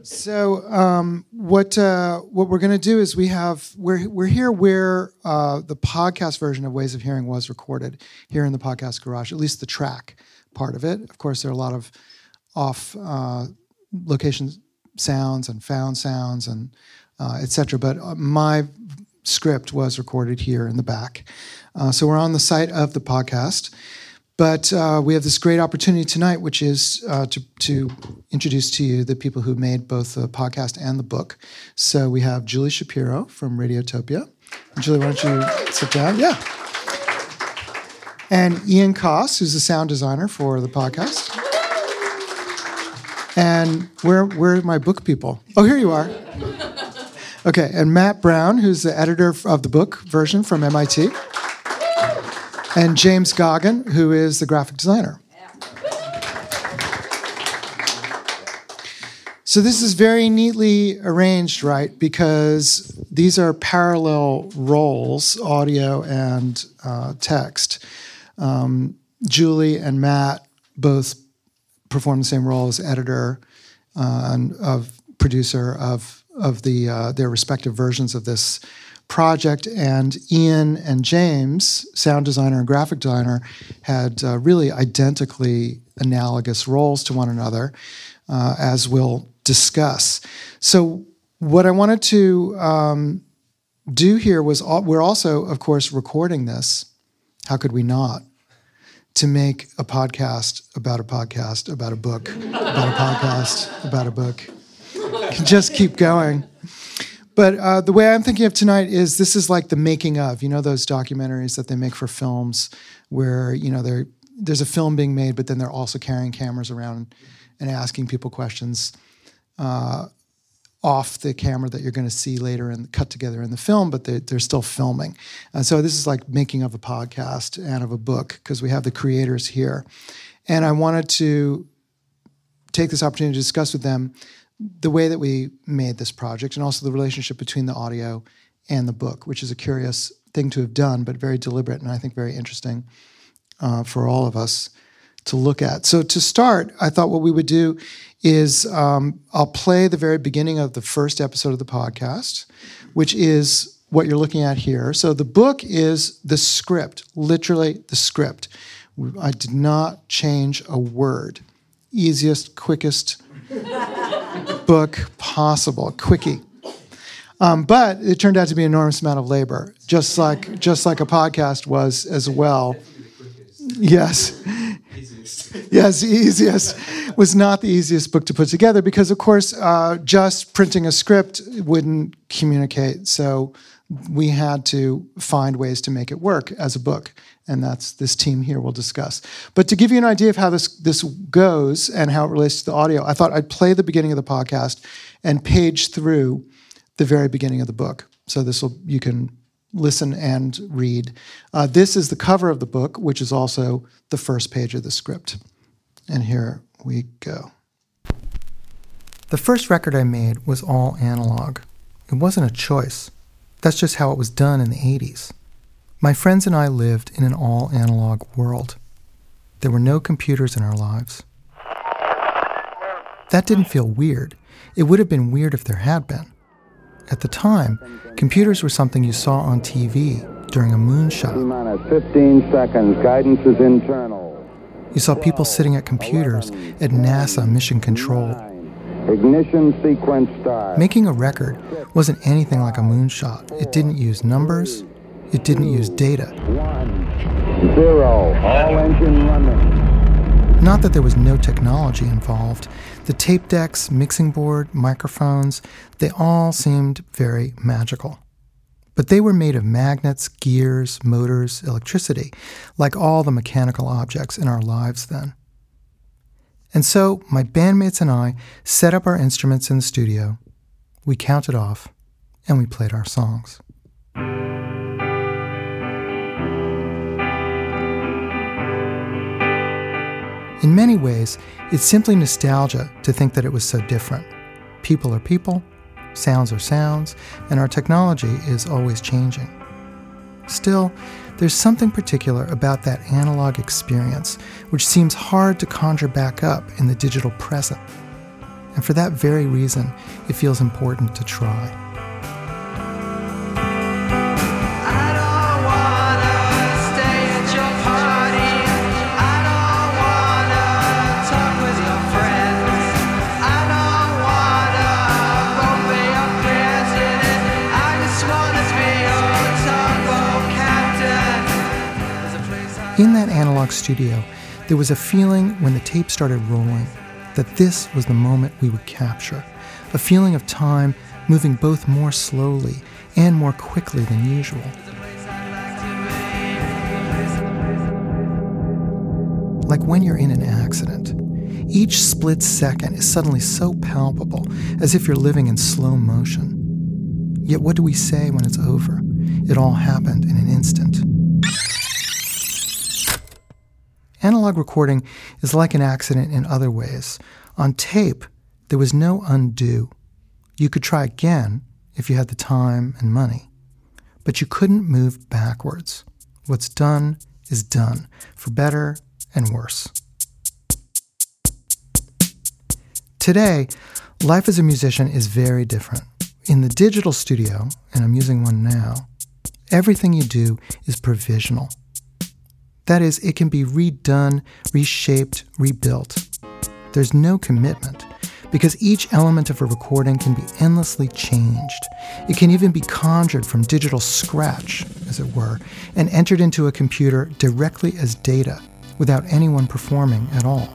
So what we're going to do is we're here where the podcast version of Ways of Hearing was recorded here in the Podcast Garage, at least the track part of it. Of course, there are a lot of off location sounds and found sounds and etc. But my script was recorded here in the back. So we're on the site of the podcast. But we have this great opportunity tonight, which is to introduce to you the people who made both the podcast and the book. So we have Julie Shapiro from Radiotopia. Julie, why don't you sit down? Yeah. And Ian Koss, who's the sound designer for the podcast. And where are my book people? Oh, here you are. Okay, and Matt Brown, who's the editor of the book version from MIT. And James Goggin, who is the graphic designer. So this is very neatly arranged, right? Because these are parallel roles, audio and text. Julie and Matt both perform the same role as editor and of producer of their respective versions of this project, and Ian and James, sound designer and graphic designer, had really identically analogous roles to one another, as we'll discuss. So what I wanted to do here was, we're also, of course, recording this. How could we not? To make a podcast about a podcast, about a book, about a podcast, about a book. Just keep going. But the way I'm thinking of tonight is this is like the making of, those documentaries that they make for films where, there's a film being made, but then they're also carrying cameras around and asking people questions off the camera that you're going to see later and cut together in the film, but they're still filming. And so this is like making of a podcast and of a book because we have the creators here. And I wanted to take this opportunity to discuss with them the way that we made this project and also the relationship between the audio and the book, which is a curious thing to have done, but very deliberate and I think very interesting for all of us to look at. So to start, I thought what we would do is I'll play the very beginning of the first episode of the podcast, which is what you're looking at here. So the book is the script, literally the script. I did not change a word. Easiest, quickest book possible, quickie. But it turned out to be an enormous amount of labor, just like a podcast was as well. Yes. Yes, the easiest was not the easiest book to put together because, of course, just printing a script wouldn't communicate. So we had to find ways to make it work as a book. And that's this team here will discuss. But to give you an idea of how this goes and how it relates to the audio, I thought I'd play the beginning of the podcast and page through the very beginning of the book. So you can listen and read. This is the cover of the book, which is also the first page of the script. And here we go. The first record I made was all analog. It wasn't a choice. That's just how it was done in the 80s. My friends and I lived in an all-analog world. There were no computers in our lives. That didn't feel weird. It would have been weird if there had been. At the time, computers were something you saw on TV during a moonshot. 15 seconds. Guidance is internal. You saw people sitting at computers at NASA Mission Control. Ignition sequence start. Making a record wasn't anything like a moonshot. It didn't use numbers. It didn't use data. 1, 0, all engine running. Not that there was no technology involved. The tape decks, mixing board, microphones, they all seemed very magical. But they were made of magnets, gears, motors, electricity, like all the mechanical objects in our lives then. And so my bandmates and I set up our instruments in the studio, we counted off, and we played our songs. In many ways, it's simply nostalgia to think that it was so different. People are people, sounds are sounds, and our technology is always changing. Still, there's something particular about that analog experience which seems hard to conjure back up in the digital present. And for that very reason, it feels important to try. In that analog studio, there was a feeling when the tape started rolling that this was the moment we would capture, a feeling of time moving both more slowly and more quickly than usual. Like when you're in an accident, each split second is suddenly so palpable, as if you're living in slow motion. Yet what do we say when it's over? It all happened in an instant. Analog recording is like an accident in other ways. On tape, there was no undo. You could try again if you had the time and money, but you couldn't move backwards. What's done is done, for better and worse. Today, life as a musician is very different. In the digital studio, and I'm using one now, everything you do is provisional. That is, it can be redone, reshaped, rebuilt. There's no commitment, because each element of a recording can be endlessly changed. It can even be conjured from digital scratch, as it were, and entered into a computer directly as data, without anyone performing at all.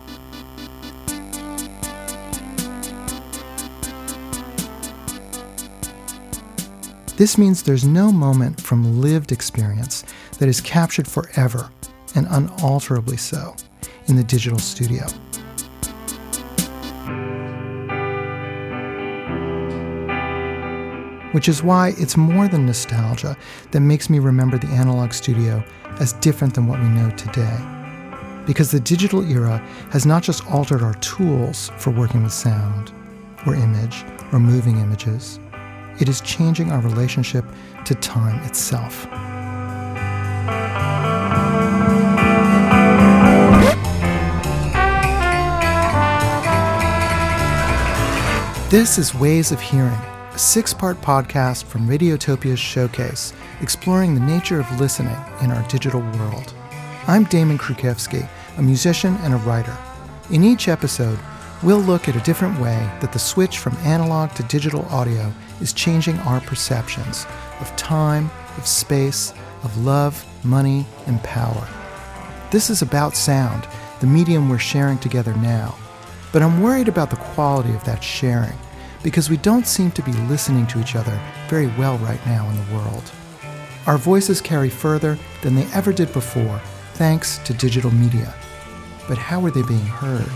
This means there's no moment from lived experience that is captured forever, and unalterably so, in the digital studio. Which is why it's more than nostalgia that makes me remember the analog studio as different than what we know today. Because the digital era has not just altered our tools for working with sound, or image, or moving images, it is changing our relationship to time itself. This is Ways of Hearing, a 6-part podcast from Radiotopia's Showcase, exploring the nature of listening in our digital world. I'm Damon Krukowski, a musician and a writer. In each episode, we'll look at a different way that the switch from analog to digital audio is changing our perceptions of time, of space, of love, money, and power. This is about sound, the medium we're sharing together now. But I'm worried about the quality of that sharing, because we don't seem to be listening to each other very well right now in the world. Our voices carry further than they ever did before, thanks to digital media. But how are they being heard?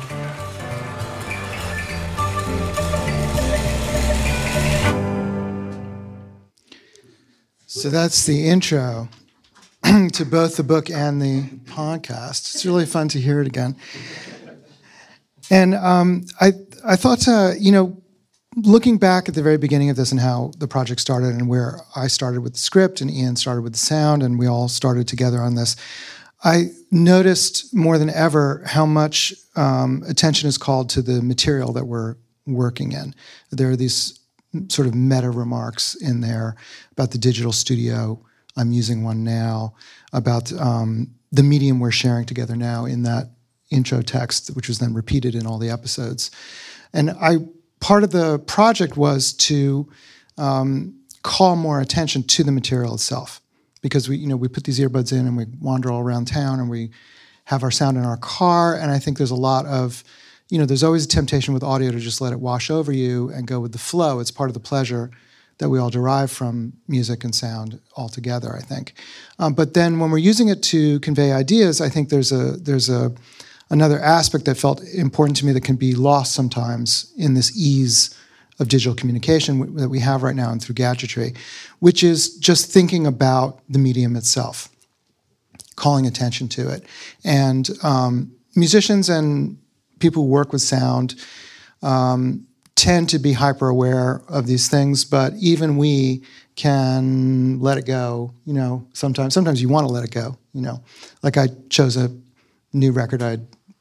So that's the intro to both the book and the podcast. It's really fun to hear it again. And I thought, looking back at the very beginning of this and how the project started and where I started with the script and Ian started with the sound and we all started together on this, I noticed more than ever how much attention is called to the material that we're working in. There are these sort of meta remarks in there about the digital studio. I'm using one now, about the medium we're sharing together now in that intro text, which was then repeated in all the episodes. And part of the project was to call more attention to the material itself, because we put these earbuds in and we wander all around town and we have our sound in our car. And I think there's a lot of, there's always a temptation with audio to just let it wash over you and go with the flow. It's part of the pleasure that we all derive from music and sound altogether, I think. But then when we're using it to convey ideas, I think there's another aspect that felt important to me that can be lost sometimes in this ease of digital communication that we have right now and through gadgetry, which is just thinking about the medium itself, calling attention to it. And musicians and people who work with sound tend to be hyper-aware of these things, but even we can let it go, Sometimes you want to let it go, Like I chose a new record I'd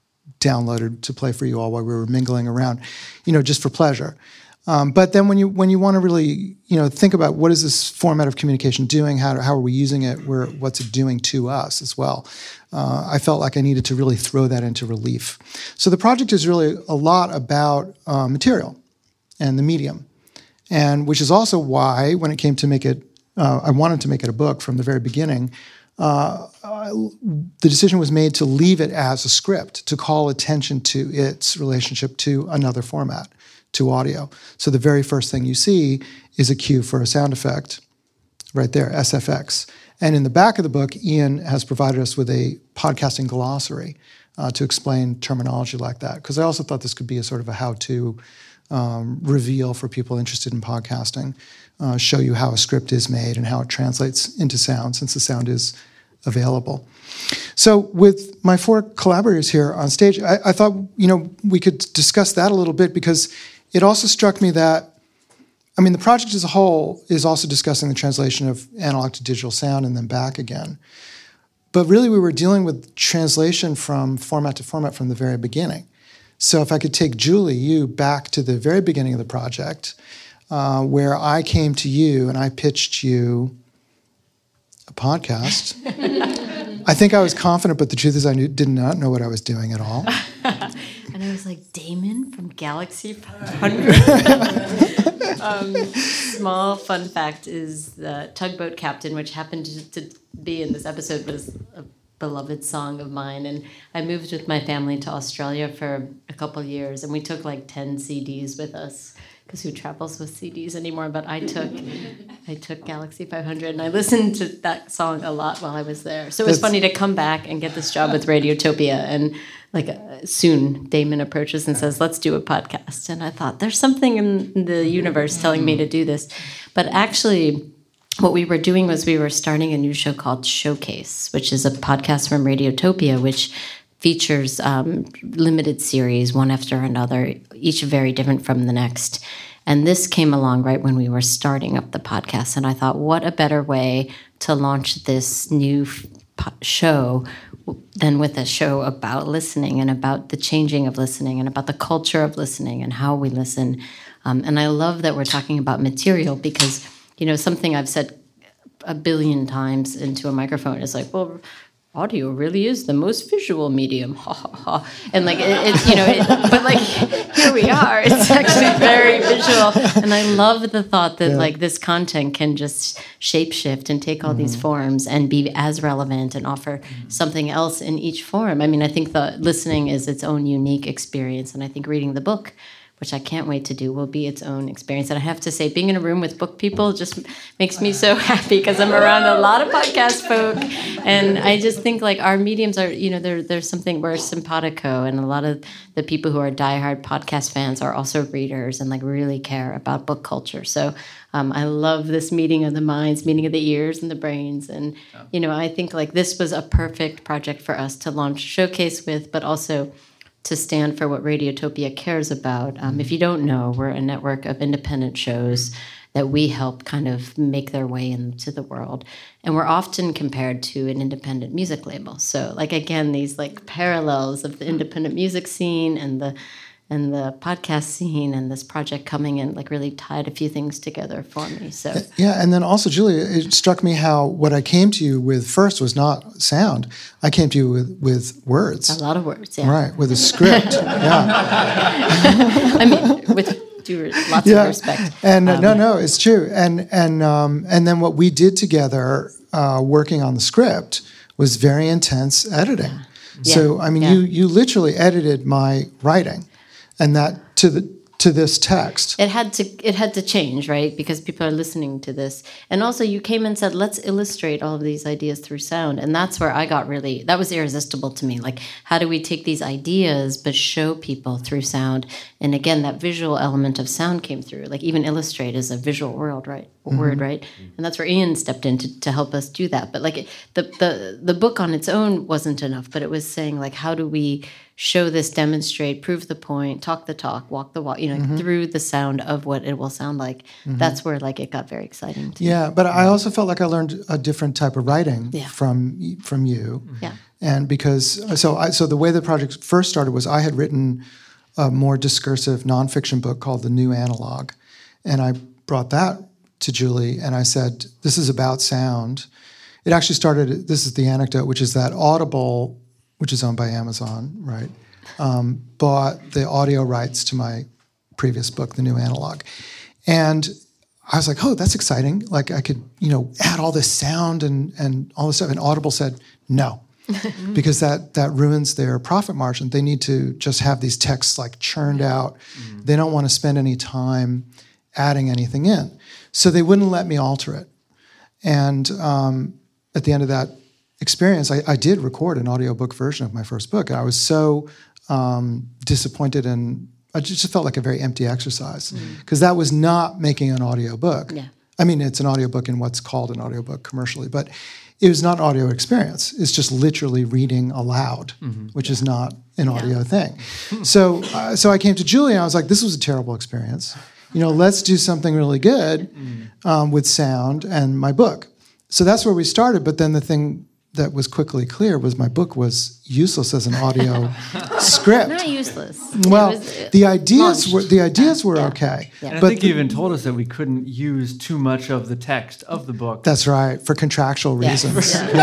downloaded to play for you all while we were mingling around, just for pleasure. But then when you want to really, think about what is this format of communication doing, how are we using it, what's it doing to us as well, I felt like I needed to really throw that into relief. So the project is really a lot about material and the medium, and which is also why when it came to make it, I wanted to make it a book from the very beginning. The decision was made to leave it as a script, to call attention to its relationship to another format, to audio. So the very first thing you see is a cue for a sound effect right there, SFX. And in the back of the book, Ian has provided us with a podcasting glossary to explain terminology like that, because I also thought this could be a sort of a how-to reveal for people interested in podcasting, show you how a script is made and how it translates into sound, since the sound is available. So with my 4 collaborators here on stage, I thought, we could discuss that a little bit, because it also struck me that, the project as a whole is also discussing the translation of analog to digital sound and then back again. But really we were dealing with translation from format to format from the very beginning. So if I could take Julie, you back to the very beginning of the project, where I came to you and I pitched you a podcast. I think I was confident, but the truth is I did not know what I was doing at all. And I was like, Damon from Galaxy 500. Small fun fact is the Tugboat Captain, which happened to be in this episode, was a beloved song of mine. And I moved with my family to Australia for a couple years, and we took like 10 CDs with us, because who travels with CDs anymore? But I took Galaxy 500, and I listened to that song a lot while I was there. So it was funny to come back and get this job with Radiotopia, and soon Damon approaches and says, let's do a podcast. And I thought, there's something in the universe telling me to do this. But actually, what we were doing was we were starting a new show called Showcase, which is a podcast from Radiotopia, which features limited series, one after another, each very different from the next. And this came along right when we were starting up the podcast. And I thought, what a better way to launch this new show than with a show about listening and about the changing of listening and about the culture of listening and how we listen. And I love that we're talking about material, because, something I've said a billion times into a microphone is like, well, audio really is the most visual medium, ha ha ha. And but here we are. It's actually very visual, and I love the thought that this content can just shapeshift and take all these forms and be as relevant and offer something else in each form. I think the listening is its own unique experience, and I think reading the book, which I can't wait to do, will be its own experience. And I have to say, being in a room with book people just makes me so happy, because I'm around a lot of podcast folk. And I just think our mediums are, there's something, we're simpatico, and a lot of the people who are diehard podcast fans are also readers and really care about book culture. So I love this meeting of the minds, meeting of the ears and the brains. And, I think this was a perfect project for us to launch Showcase with, but also to stand for what Radiotopia cares about. If you don't know, we're a network of independent shows that we help kind of make their way into the world. And we're often compared to an independent music label. So, again, these parallels of the independent music scene and the podcast scene, and this project coming in really tied a few things together for me. So and then also, Julia, it struck me how what I came to you with first was not sound. I came to you with words. A lot of words, yeah. Right, with a script. With lots of respect. And no, it's true. And then what we did together, working on the script, was very intense editing. Yeah. So you literally edited my writing. And that to this text. It had to change, right? Because people are listening to this. And also you came and said, let's illustrate all of these ideas through sound. And that's where I got that was irresistible to me. How do we take these ideas but show people through sound? And again, that visual element of sound came through. Even illustrate is a visual word, right? And that's where Ian stepped in to help us do that. But the book on its own wasn't enough, but it was saying how do we show this, demonstrate, prove the point, talk the talk, walk the walk, through the sound of what it will sound like. That's where it got very exciting to me. But I also felt I learned a different type of writing from you. Yeah. And because so the way the project first started was I had written a more discursive nonfiction book called The New Analog, and I brought that to Julie, and I said, "This is about sound." It actually started. This is the anecdote, which is that Audible, which is owned by Amazon, right, bought the audio rights to my previous book, The New Analog, and I was like, "Oh, that's exciting! Like I could, add all this sound and all this stuff." And Audible said, "No." Because that ruins their profit margin. They need to just have these texts like churned out. They don't want to spend any time adding anything in. So they wouldn't let me alter it. And at the end of that experience, I did record an audiobook version of my first book. I was so disappointed, and I just felt like a very empty exercise because that was not making an audiobook. Yeah. I mean, it's an audiobook in what's called an audiobook commercially, but it was not an audio experience. It's just literally reading aloud, which is not an audio thing. So I came to Julie and I was like, this was a terrible experience. Let's do something really good with sound and my book. So that's where we started. But then the thing that was quickly clear was my book was useless as an audio script. Not useless. Well, the ideas were okay. Yeah. And but I think you even told us that we couldn't use too much of the text of the book. That's right, for contractual reasons. Yeah.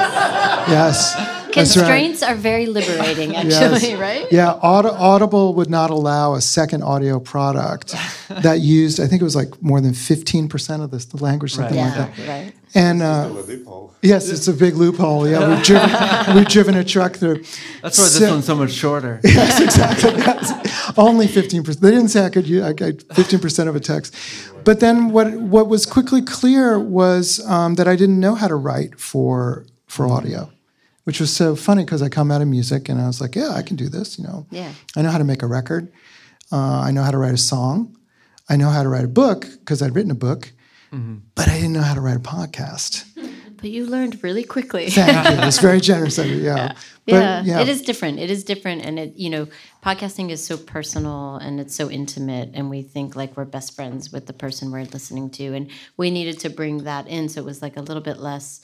Yes. Constraints are very liberating, actually, right? Yeah, Audible would not allow a second audio product that used, I think it was like more than 15% of the language, something like that. Right. And yes, it's a big loophole. Yeah, we've driven a truck through. That's why this one's so much shorter. Yes, exactly. Yes. Only 15%. They didn't say I got 15% of a text. But then what was quickly clear was that I didn't know how to write for audio, which was so funny because I come out of music and I was like, yeah, I can do this. Yeah. I know how to make a record. I know how to write a song. I know how to write a book because I'd written a book. But I didn't know how to write a podcast. But you learned really quickly. Thank you. It's very generous of you. Yeah. But, it is different. It is different, and podcasting is so personal and it's so intimate, and we think like we're best friends with the person we're listening to, and we needed to bring that in, so it was like a little bit less.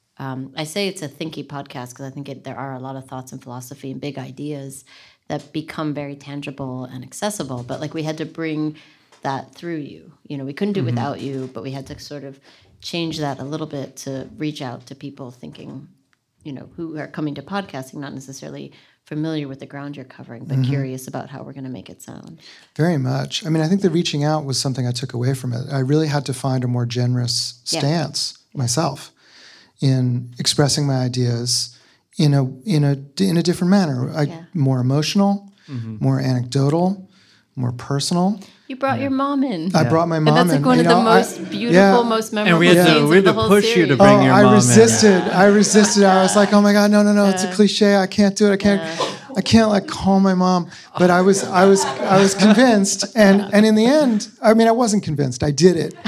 I say it's a thinky podcast because I think there are a lot of thoughts and philosophy and big ideas that become very tangible and accessible, but like we had to bring that through you. We couldn't do it without you, but we had to sort of change that a little bit to reach out to people thinking, who are coming to podcasting, not necessarily familiar with the ground you're covering, but curious about how we're going to make it sound. Very much. I mean, I think the reaching out was something I took away from it. I really had to find a more generous stance myself in expressing my ideas in a different manner. More emotional, more anecdotal, more personal. You brought your mom in. I brought my mom in. And that's like one of the most beautiful, most memorable scenes of the whole push series. you to bring your mom in. I resisted. I was like, oh my God, no. It's a cliche. I can't do it. I can't like call my mom. But I was convinced. And in the end, I mean, I wasn't convinced. I did it.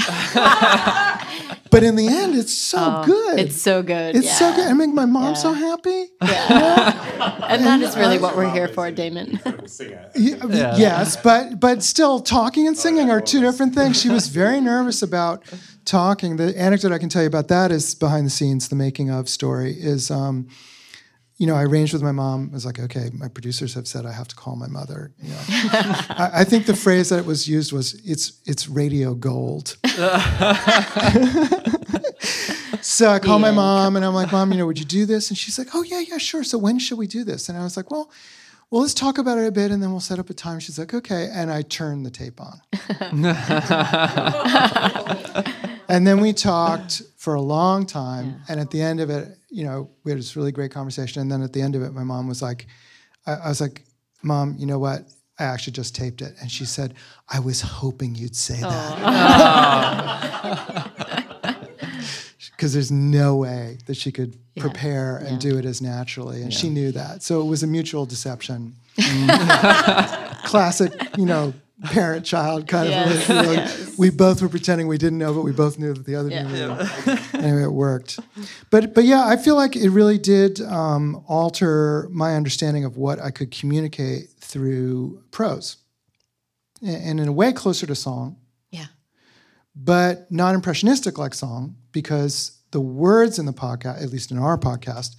But in the end, it's so good. It's so good. It's so good. I make my mom so happy. Yeah. And that is really what we're here for, Damon. Yes, but still, talking and singing are two different things. She was very nervous about talking. The anecdote I can tell you about that is behind the scenes, the making of story is, I arranged with my mom. I was like, okay, my producers have said I have to call my mother. I think the phrase that was used was, it's radio gold. So I call my mom and I'm like, Mom, would you do this? And she's like, oh, yeah, sure. So when should we do this? And I was like, well, let's talk about it a bit and then we'll set up a time. She's like, okay. And I turned the tape on. And then we talked for a long time. Yeah. And at the end of it, we had this really great conversation. And then at the end of it, my mom was like, I was like, Mom, you know what? I actually just taped it. And she said, I was hoping you'd say that. Because there's no way that she could prepare and do it as naturally. And she knew that. So it was a mutual deception. Classic, parent-child kind of. We both were pretending we didn't know, but we both knew that the other knew. Anyway, it worked. But yeah, I feel like it really did alter my understanding of what I could communicate through prose. And in a way, closer to song. Yeah. But not impressionistic like song, because the words in the podcast, at least in our podcast,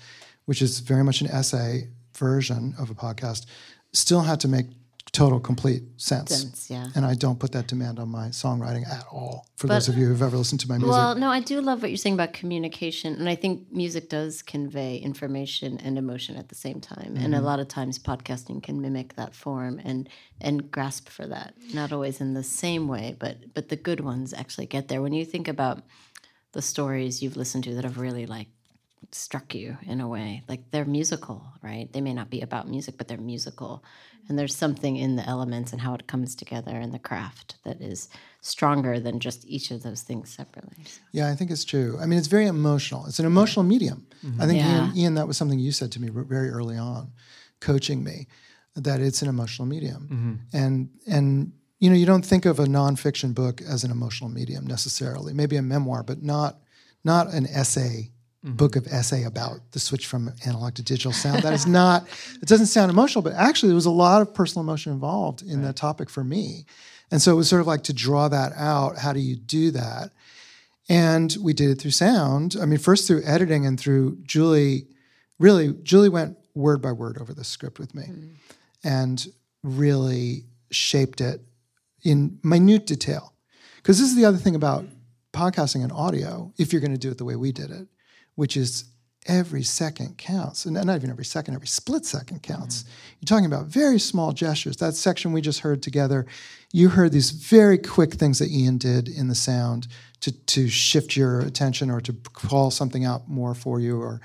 which is very much an essay version of a podcast, still had to make total, complete sense. Yeah. And I don't put that demand on my songwriting at all, for those of you who've ever listened to my music. Well, no, I do love what you're saying about communication. And I think music does convey information and emotion at the same time. And a lot of times podcasting can mimic that form and grasp for that. Not always in the same way, but the good ones actually get there. When you think about the stories you've listened to that have really like struck you in a way, like they're musical, right? They may not be about music, but they're musical. And there's something in the elements and how it comes together and the craft that is stronger than just each of those things separately. So. Yeah, I think it's true. I mean, it's very emotional. It's an emotional medium. I think, Yeah. Ian, that was something you said to me very early on, coaching me, that it's an emotional medium. And you don't think of a nonfiction book as an emotional medium necessarily. Maybe a memoir, but not an essay, book of essay about the switch from analog to digital sound. That is not, it doesn't sound emotional, but actually there was a lot of personal emotion involved in that topic for me. And so it was sort of like to draw that out. How do you do that? And we did it through sound. I mean, first through editing and through Julie. Really, Julie went word by word over the script with me and really shaped it in minute detail. Because this is the other thing about podcasting and audio, if you're going to do it the way we did it, which is every second counts. And not even every second, every split second counts. You're talking about very small gestures. That section we just heard together, you heard these very quick things that Ian did in the sound to shift your attention or to call something out more for you or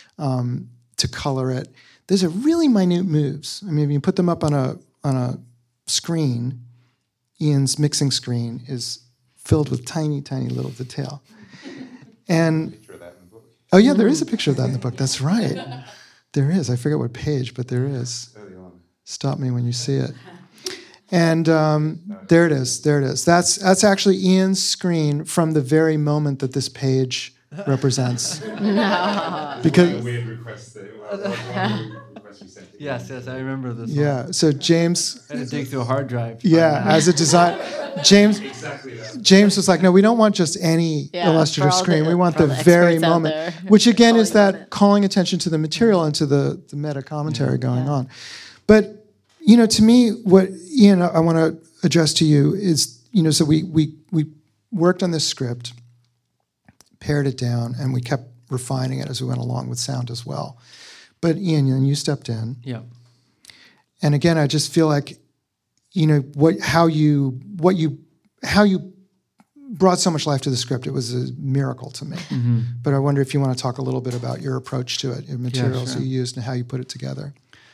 to color it. Those are really minute moves. I mean, if you put them up on a screen, Ian's mixing screen is filled with tiny, tiny little detail. And oh yeah, there is a picture of that in the book. That's right. There is. I forget what page, but there is. Early on. Stop me when you see it. And there it is. There it is. That's actually Ian's screen from the very moment that this page represents. No. Because A weird request. Request you sent. Yes, I remember this. yeah, so James. I had to dig through a hard drive. Yeah, as a design, Exactly that. James was like, no, we don't want just any Yeah, illustrative for all screen. the- We want for the all the very experts out moment, there. which again is Calling that it. calling attention to the material and to the meta commentary going on. But, to me, what, Ian, I want to address to you is, so we worked on this script, pared it down, and we kept refining it as we went along with sound as well. But Ian, you stepped in. Yeah. And again, I just feel like, how you brought so much life to the script. It was a miracle to me. But I wonder if you want to talk a little bit about your approach to it, your materials sure. you used, and how you put it together.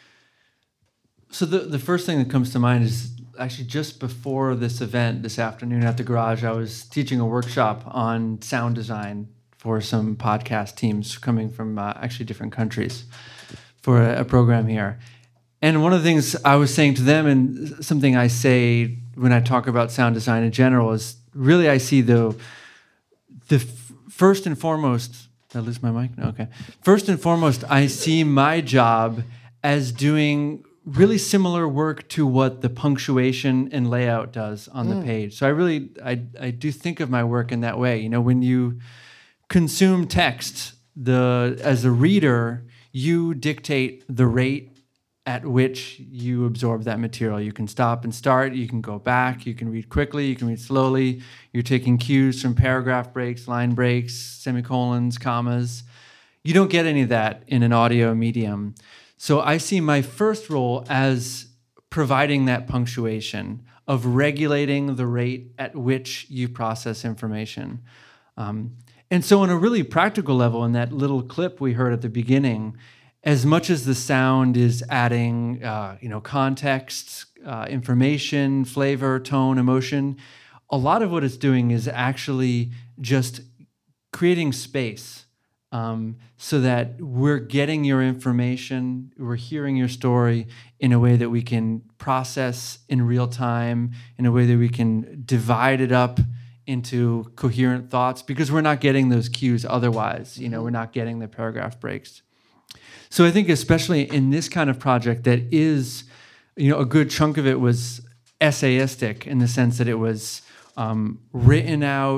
So the first thing that comes to mind is actually just before this event this afternoon at the garage, I was teaching a workshop on sound design for some podcast teams coming from actually different countries for a program here. And one of the things I was saying to them, and something I say when I talk about sound design in general, is really I see the first and foremost. Did I lose my mic? No, okay. First and foremost, I see my job as doing really similar work to what the punctuation and layout does on the page. So I do think of my work in that way. When you consume text, as a reader, you dictate the rate at which you absorb that material. You can stop and start, you can go back, you can read quickly, you can read slowly. You're taking cues from paragraph breaks, line breaks, semicolons, commas. You don't get any of that in an audio medium. So I see my first role as providing that punctuation, of regulating the rate at which you process information. And so on a really practical level, in that little clip we heard at the beginning, as much as the sound is adding, context, information, flavor, tone, emotion, a lot of what it's doing is actually just creating space so that we're getting your information, we're hearing your story in a way that we can process in real time, in a way that we can divide it up into coherent thoughts, because we're not getting those cues otherwise. We're not getting the paragraph breaks. So I think especially in this kind of project that is, a good chunk of it was essayistic in the sense that it was written out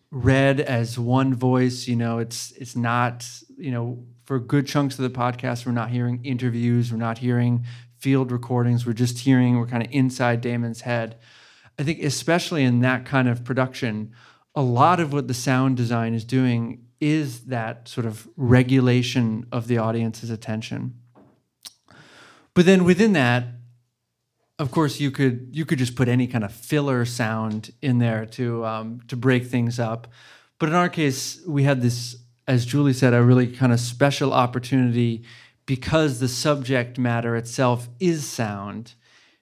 read as one voice. It's not, for good chunks of the podcast, we're not hearing interviews, we're not hearing field recordings, we're kind of inside Damon's head. I think especially in that kind of production, a lot of what the sound design is doing is that sort of regulation of the audience's attention. But then within that, of course, you could just put any kind of filler sound in there to break things up. But in our case, we had this, as Julie said, a really kind of special opportunity because the subject matter itself is sound,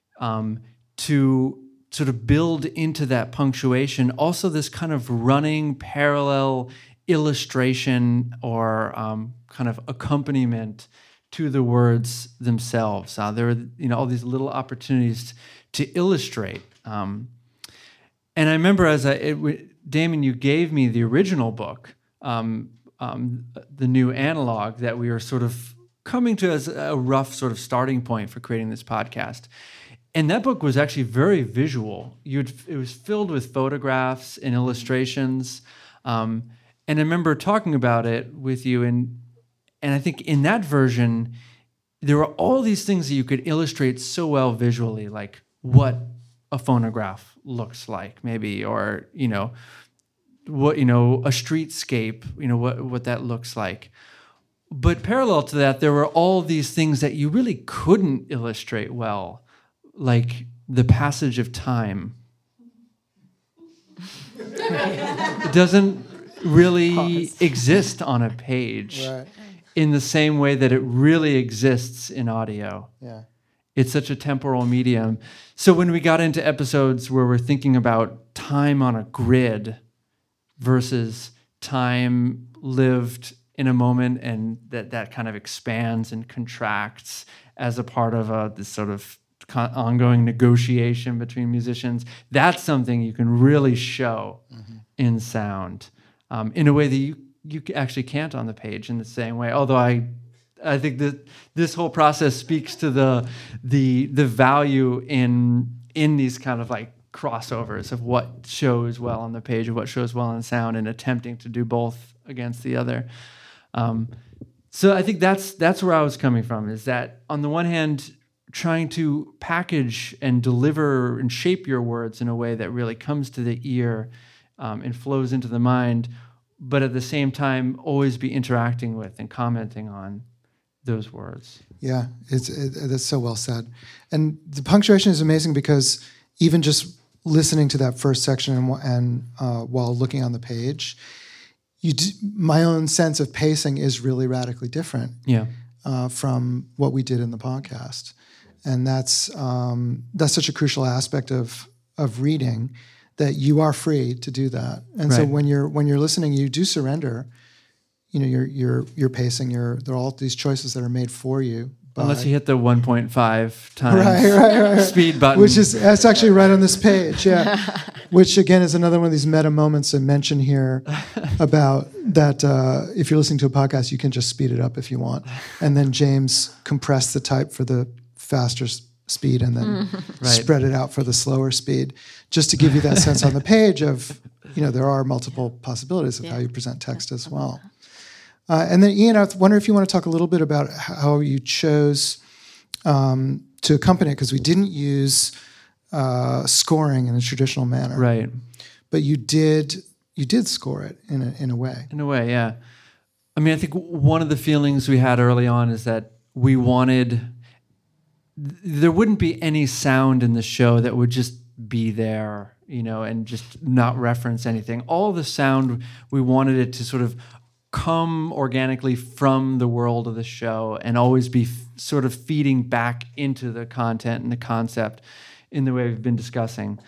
to sort of build into that punctuation also this kind of running parallel illustration or kind of accompaniment to the words themselves. There are all these little opportunities to illustrate. And I remember Damon, you gave me the original book, the new analog that we were sort of coming to as a rough sort of starting point for creating this podcast. And that book was actually very visual. It was filled with photographs and illustrations. And I remember talking about it with you, and I think in that version, there were all these things that you could illustrate so well visually, like what a phonograph looks like, maybe, or what a streetscape, what that looks like. But parallel to that, there were all these things that you really couldn't illustrate well, like the passage of time. It doesn't really exist on a page. Right. In the same way that it really exists in audio. Yeah. It's such a temporal medium. So when we got into episodes where we're thinking about time on a grid versus time lived in a moment, and that kind of expands and contracts as a part of this sort of ongoing negotiation between musicians, that's something you can really show in sound in a way that you actually can't on the page in the same way. Although I think that this whole process speaks to the value in these kind of like crossovers of what shows well on the page and what shows well in sound, and attempting to do both against the other. So I think that's where I was coming from, is that on the one hand, trying to package and deliver and shape your words in a way that really comes to the ear and flows into the mind, but at the same time always be interacting with and commenting on those words. Yeah, that's so well said. And the punctuation is amazing because even just listening to that first section and while looking on the page, my own sense of pacing is really radically different from what we did in the podcast. And that's such a crucial aspect of reading, that you are free to do that. And so when you're listening, you do surrender. You're pacing. There are all these choices that are made for you. Unless you hit the 1.5 times speed button, that's actually right on this page. Yeah, which again is another one of these meta moments I mention here about that. If you're listening to a podcast, you can just speed it up if you want, and then James compressed the type for the faster speed and then spread it out for the slower speed, just to give you that sense on the page of, there are multiple possibilities of how you present text as well. And then Ian, I wonder if you want to talk a little bit about how you chose to accompany it, because we didn't use scoring in a traditional manner. Right. But you did score it in a way. In a way, yeah. I mean, I think one of the feelings we had early on is that we wanted... there wouldn't be any sound in the show that would just be there, and just not reference anything. All the sound, we wanted it to sort of come organically from the world of the show and always be sort of feeding back into the content and the concept in the way we've been discussing.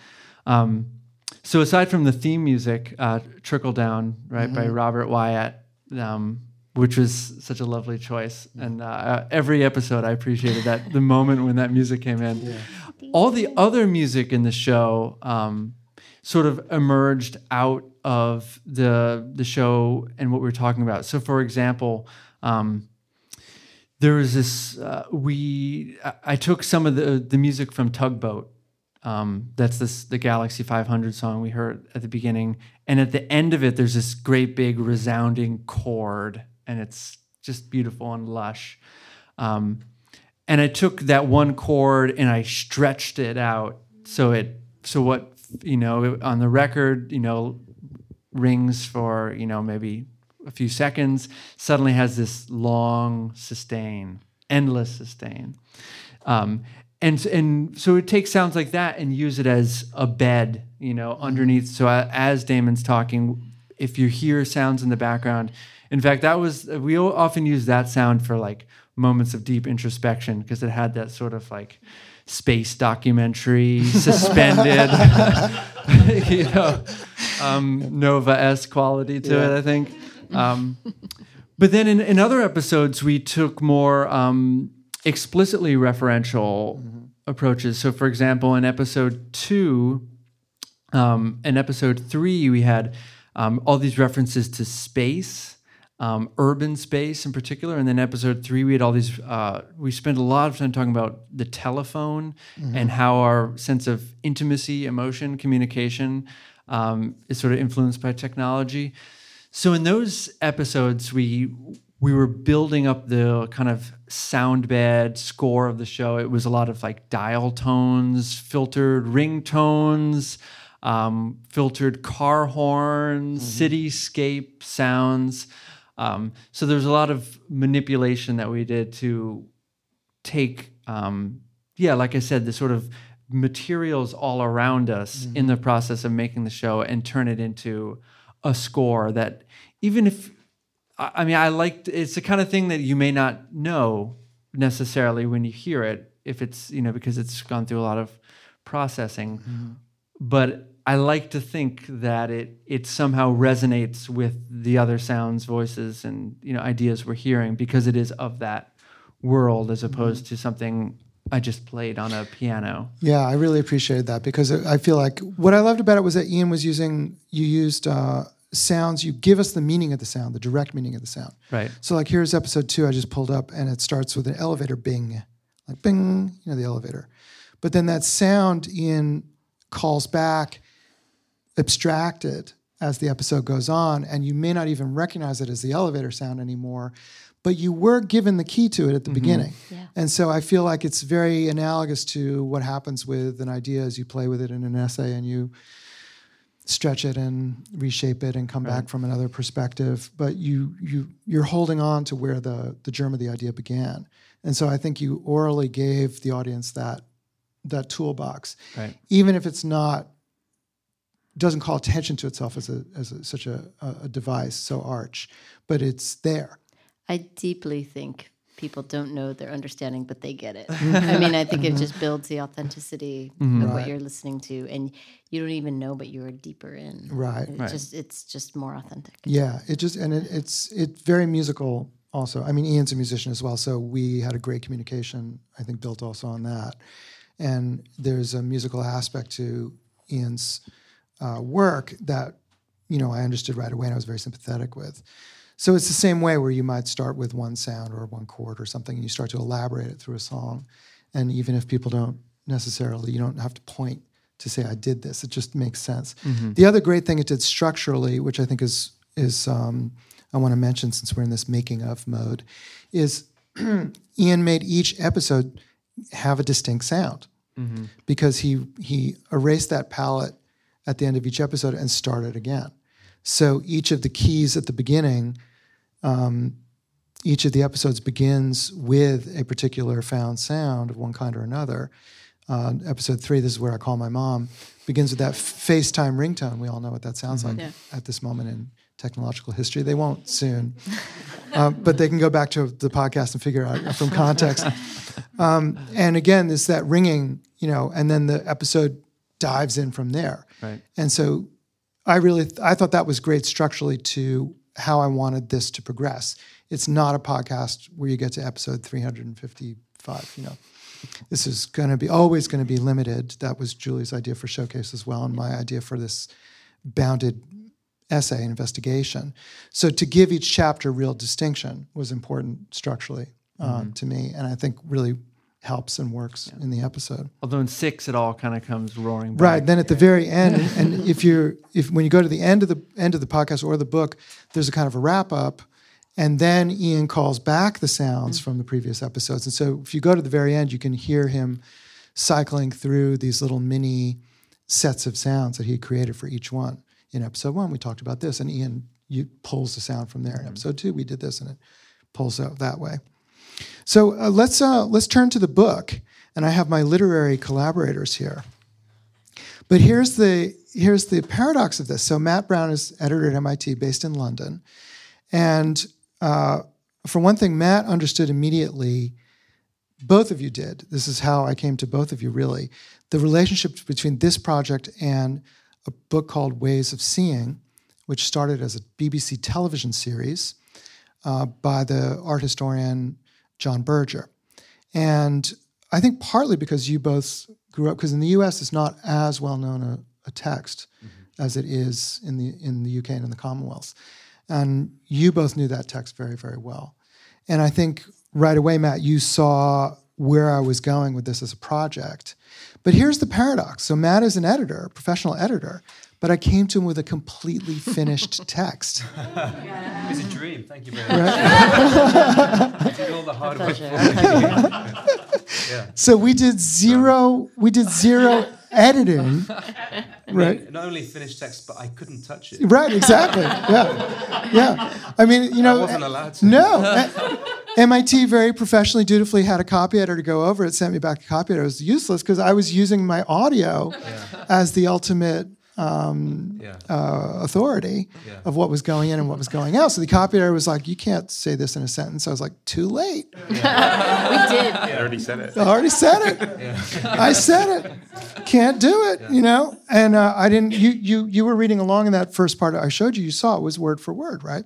So aside from the theme music, Trickle Down, by Robert Wyatt, which was such a lovely choice. And every episode I appreciated the moment when that music came in. Yeah. All the other music in the show sort of emerged out of the show and what we were talking about. So for example, there was this, I took some of the music from Tugboat, That's the Galaxy 500 song we heard at the beginning. And at the end of it, there's this great big resounding chord, and it's just beautiful and lush. And I took that one chord and I stretched it out so what, on the record, rings for, maybe a few seconds, suddenly has this long sustain, endless sustain. And so it takes sounds like that and use it as a bed, underneath. So as Damon's talking, if you hear sounds in the background, in fact, we often use that sound for like moments of deep introspection because it had that sort of like space documentary, suspended, Nova-esque quality to it, I think. But then in other episodes, we took more explicitly referential approaches. So, for example, in episode 2 and episode 3, we had all these references to space, urban space in particular. And then episode 3, we had all these, we spent a lot of time talking about the telephone and how our sense of intimacy, emotion, communication is sort of influenced by technology. So in those episodes, we were building up the kind of sound bed score of the show. It was a lot of like dial tones, filtered ringtones, filtered car horns, cityscape sounds. So there's a lot of manipulation that we did to take, like I said, the sort of materials all around us in the process of making the show and turn it into a score that even if, it's the kind of thing that you may not know necessarily when you hear it, if it's, because it's gone through a lot of processing. But I like to think that it somehow resonates with the other sounds, voices, and ideas we're hearing because it is of that world as opposed to something I just played on a piano. Yeah, I really appreciated that because I feel like what I loved about it was that Ian was you used sounds, you give us the meaning of the sound, the direct meaning of the sound. Right. So like here's episode 2 I just pulled up and it starts with an elevator bing, like bing, the elevator. But then that sound Ian calls back abstracted as the episode goes on, and you may not even recognize it as the elevator sound anymore, but you were given the key to it at the beginning. Yeah. And so I feel like it's very analogous to what happens with an idea as you play with it in an essay and you stretch it and reshape it and come back from another perspective, but you're holding on to where the germ of the idea began. And so I think you orally gave the audience that toolbox, even if it's doesn't call attention to itself as such a device so arch, but it's there. I deeply think people don't know they're understanding, but they get it. I think it just builds the authenticity of what you're listening to, and you don't even know, but you're deeper in. Right. It's just more authentic. Yeah. It's very musical also. Ian's a musician as well, so we had a great communication, I think, built also on that. And there's a musical aspect to Ian's work that, I understood right away and I was very sympathetic with. So it's the same way where you might start with one sound or one chord or something and you start to elaborate it through a song. And even if people don't necessarily, you don't have to point to say, I did this. It just makes sense. The other great thing it did structurally, which I think is I want to mention since we're in this making of mode, is Ian made each episode have a distinct sound because he erased that palette at the end of each episode and started again. So each of the keys at the beginning, each of the episodes begins with a particular found sound of one kind or another. Episode 3, This Is Where I Call My Mom, begins with that FaceTime ringtone. We all know what that sounds like at this moment in technological history. They won't soon, but they can go back to the podcast and figure out from context. And again, it's that ringing, and then the episode dives in from there. Right. And so I thought that was great structurally to how I wanted this to progress. It's not a podcast where you get to episode 355, This is always going to be limited. That was Julie's idea for Showcase as well, and my idea for this bounded essay investigation. So to give each chapter real distinction was important structurally to me, and I think really helps and works in the episode. Although in 6 it all kind of comes roaring back. Right. Then at the very end, and when you go to the end of the podcast or the book, there's a kind of a wrap up, and then Ian calls back the sounds from the previous episodes. And so if you go to the very end, you can hear him cycling through these little mini sets of sounds that he created for each one. In episode 1, we talked about this, and Ian pulls the sound from there. In episode 2, we did this, and it pulls out that way. So let's turn to the book, and I have my literary collaborators here. But here's the paradox of this. So Matt Brown is editor at MIT, based in London, and for one thing, Matt understood immediately. Both of you did. This is how I came to both of you, really. The relationship between this project and a book called Ways of Seeing, which started as a BBC television series by the art historian John Berger. And I think partly because you both grew up, because in the US it's not as well known a text as it is in the UK and in the Commonwealth. And you both knew that text very, very well. And I think right away, Matt, you saw where I was going with this as a project. But here's the paradox. So Matt is an editor, a professional editor, but I came to him with a completely finished text. It's a dream. Thank you very much. You did all the hard work for me. Yeah. So we did zero editing. Right. Not only finished text, but I couldn't touch it. Right, exactly. Yeah. I mean, I wasn't allowed to. No. MIT very professionally, dutifully had a copy editor go over it, sent me back a copy editor. It was useless because I was using my audio as the ultimate authority of what was going in and what was going out. So the copy editor was like, you can't say this in a sentence. I was like, too late. We did. I already said it. I already said it. I said it. Can't do it, And I didn't. You were reading along in that first part I showed you. You saw it was word for word, right?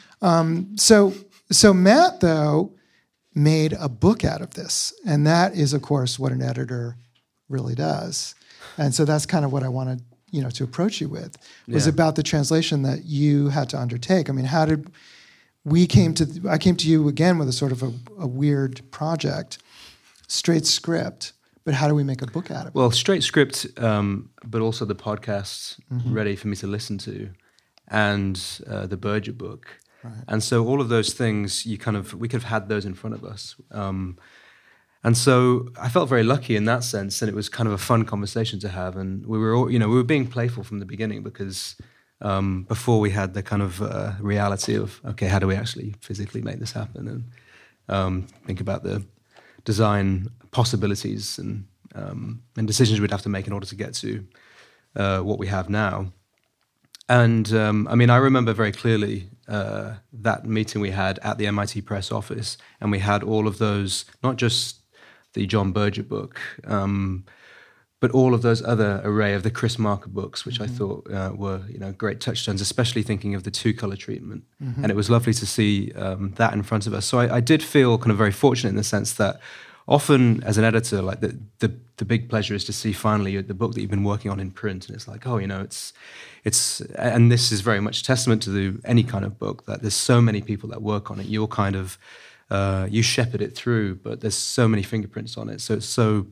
So Matt, though, made a book out of this. And that is, of course, what an editor really does. And so that's kind of what I wanted, to approach you with, was about the translation that you had to undertake. I mean, how did I came to you again with a sort of a weird project, straight script, but how do we make a book out of it? Well, straight script, but also the podcasts ready for me to listen to, and the Berger book. Right. And so all of those things, we could have had those in front of us. And so I felt very lucky in that sense, and it was kind of a fun conversation to have. And we were all, we were being playful from the beginning because before we had the kind of reality of, okay, how do we actually physically make this happen? And think about the design possibilities and decisions we'd have to make in order to get to what we have now. And I remember very clearly that meeting we had at the MIT Press office, and we had all of those, not just the John Berger book, but all of those other array of the Chris Marker books, which I thought were great touchstones, especially thinking of the two-color treatment. And it was lovely to see that in front of us. So I did feel kind of very fortunate in the sense that often as an editor, like the big pleasure is to see finally the book that you've been working on in print, and it's like, it's and this is very much testament to any kind of book, that there's so many people that work on it. You're kind of you shepherd it through, but there's so many fingerprints on it. So it's so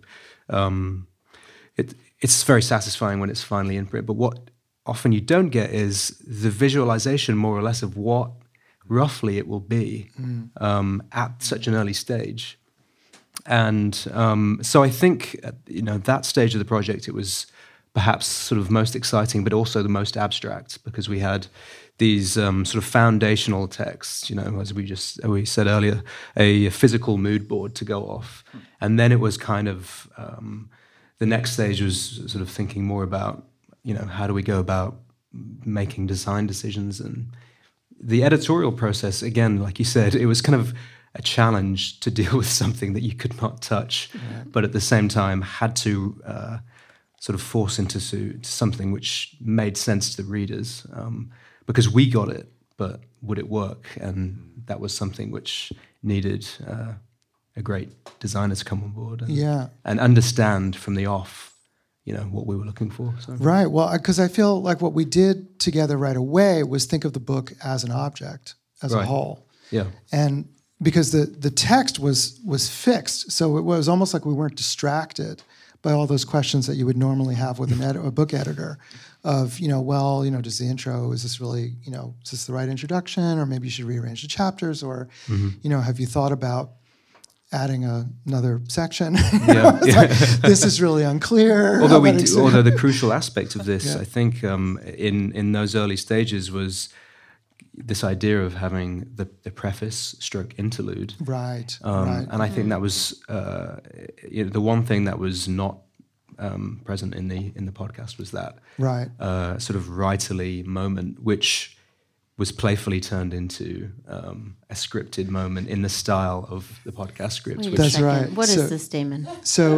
it's very satisfying when it's finally in print. But what often you don't get is the visualization, more or less, of what roughly it will be at such an early stage. And so I think, that stage of the project, it was perhaps sort of most exciting, but also the most abstract, because we had these sort of foundational texts, as we said earlier, a physical mood board to go off. And then it was kind of, the next stage was sort of thinking more about, how do we go about making design decisions? And the editorial process, again, like you said, it was kind of a challenge to deal with something that you could not touch, but at the same time had to sort of force into something which made sense to the readers, because we got it, but would it work? And that was something which needed a great designer to come on board and understand from the off, what we were looking for. So. Right. Well, because I feel like what we did together right away was think of the book as an object, as a whole. Yeah. And because the text was fixed, so it was almost like we weren't distracted by all those questions that you would normally have with a book editor of, does the intro, is this really, is this the right introduction, or maybe you should rearrange the chapters, or, have you thought about adding another section? Like, this is really unclear. Although the crucial aspect of this, I think, in those early stages was this idea of having the preface / interlude. Right. And I think that was the one thing that was not present in the podcast was that sort of writerly moment, which was playfully turned into a scripted moment in the style of the podcast script. That's right. What is this, Damon? So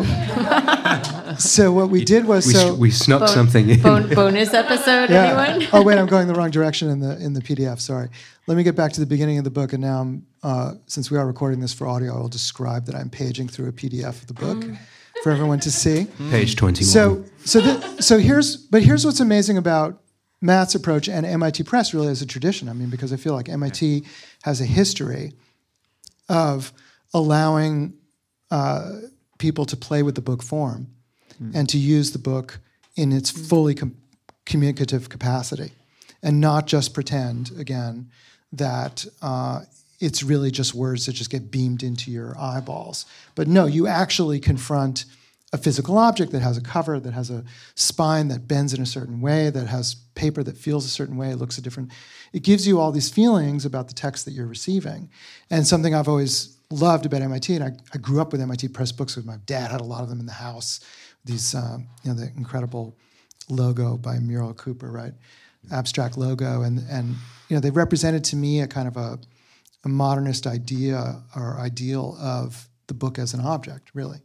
what we did was we snuck something in. Bonus episode, anyone? Oh wait, I'm going the wrong direction in the PDF. Sorry. Let me get back to the beginning of the book, and now since we are recording this for audio, I'll describe that I'm paging through a PDF of the book for everyone to see. Page 21. So here's what's amazing about Matt's approach and MIT Press really as a tradition. I mean, because I feel like MIT has a history of allowing people to play with the book form and to use the book in its fully communicative capacity, and not just pretend, again, that it's really just words that just get beamed into your eyeballs. But no, you actually confront a physical object that has a cover, that has a spine that bends in a certain way, that has paper that feels a certain way, looks a different. It gives you all these feelings about the text that you're receiving. And something I've always loved about MIT, and I grew up with MIT Press books because my dad had a lot of them in the house. These, the incredible logo by Muriel Cooper, right? Abstract logo, and they represented to me a kind of a modernist idea or ideal of the book as an object, really.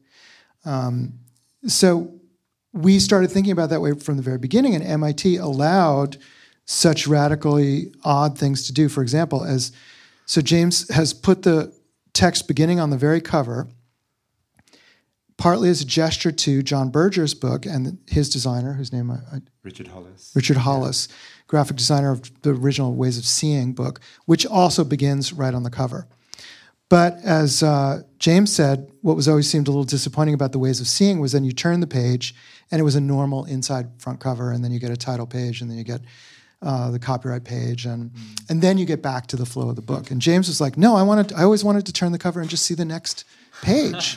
So we started thinking about that way from the very beginning, and MIT allowed such radically odd things to do. For example, so James has put the text beginning on the very cover, partly as a gesture to John Berger's book and his designer, whose name Richard Hollis. Richard Hollis, graphic designer of the original Ways of Seeing book, which also begins right on the cover. But as James said, what was always seemed a little disappointing about the Ways of Seeing was then you turn the page and it was a normal inside front cover, and then you get a title page, and then you get the copyright page, and then you get back to the flow of the book. And James was like, no, I always wanted to turn the cover and just see the next page.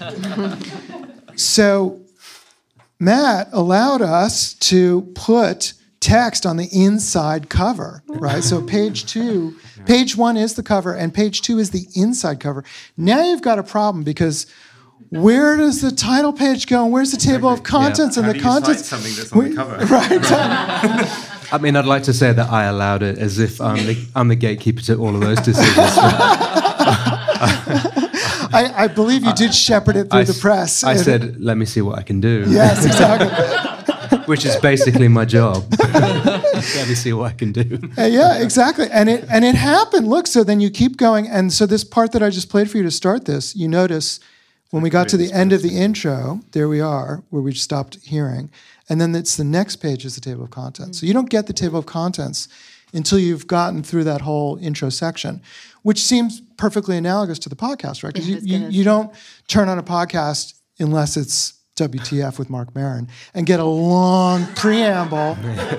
So Matt allowed us to put text on the inside cover, right? So page 1 is the cover, and page 2 is the inside cover. Now you've got a problem, because where does the title page go, and where's the table of contents and How the do you contents? cite something that's on the cover? Right. I mean, I'd like to say that I allowed it, as if I'm the gatekeeper to all of those decisions. I believe you did shepherd it through the press. I said, let me see what I can do. Yes, exactly. Which is basically my job. Let me see what I can do. Yeah, exactly. And it happened. Look, so then you keep going. And so this part that I just played for you to start this, you notice when we got to the end of the intro, there we are, where we stopped hearing. And then it's the next page is the table of contents. So you don't get the table of contents until you've gotten through that whole intro section, which seems perfectly analogous to the podcast, right? Because you don't turn on a podcast unless it's WTF with Mark Maron and get a long preamble.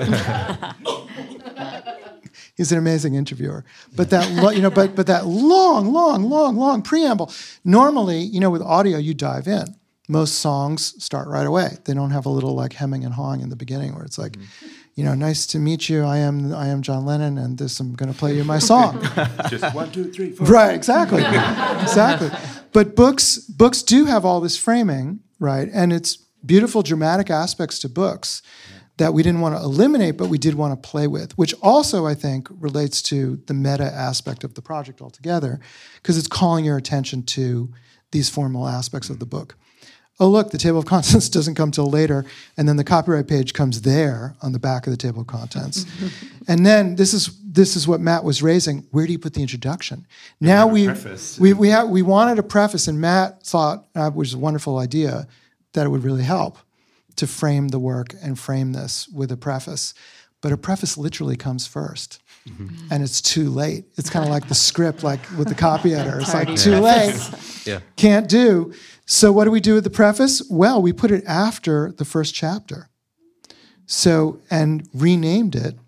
He's an amazing interviewer, but that but that long preamble. Normally, with audio, you dive in. Most songs start right away. They don't have a little like hemming and hawing in the beginning where it's like, nice to meet you. I am John Lennon, and I'm going to play you my song. Just 1, 2, 3, 4. Right, exactly, exactly. But books do have all this framing, right? And it's beautiful dramatic aspects to books that we didn't want to eliminate, but we did want to play with, which also, I think, relates to the meta aspect of the project altogether, because it's calling your attention to these formal aspects of the book. Oh, look, the table of contents doesn't come till later, and then the copyright page comes there on the back of the table of contents. And then this is what Matt was raising. Where do you put the introduction? Now we wanted a preface, and Matt thought, which was a wonderful idea, that it would really help to frame the work and frame this with a preface. but a preface literally comes first. And it's too late. It's kind of like the script, like with the copy editor. It's like too late. Yeah. Can't do. So what do we do with the preface? Well, we put it after the first chapter. So, and renamed it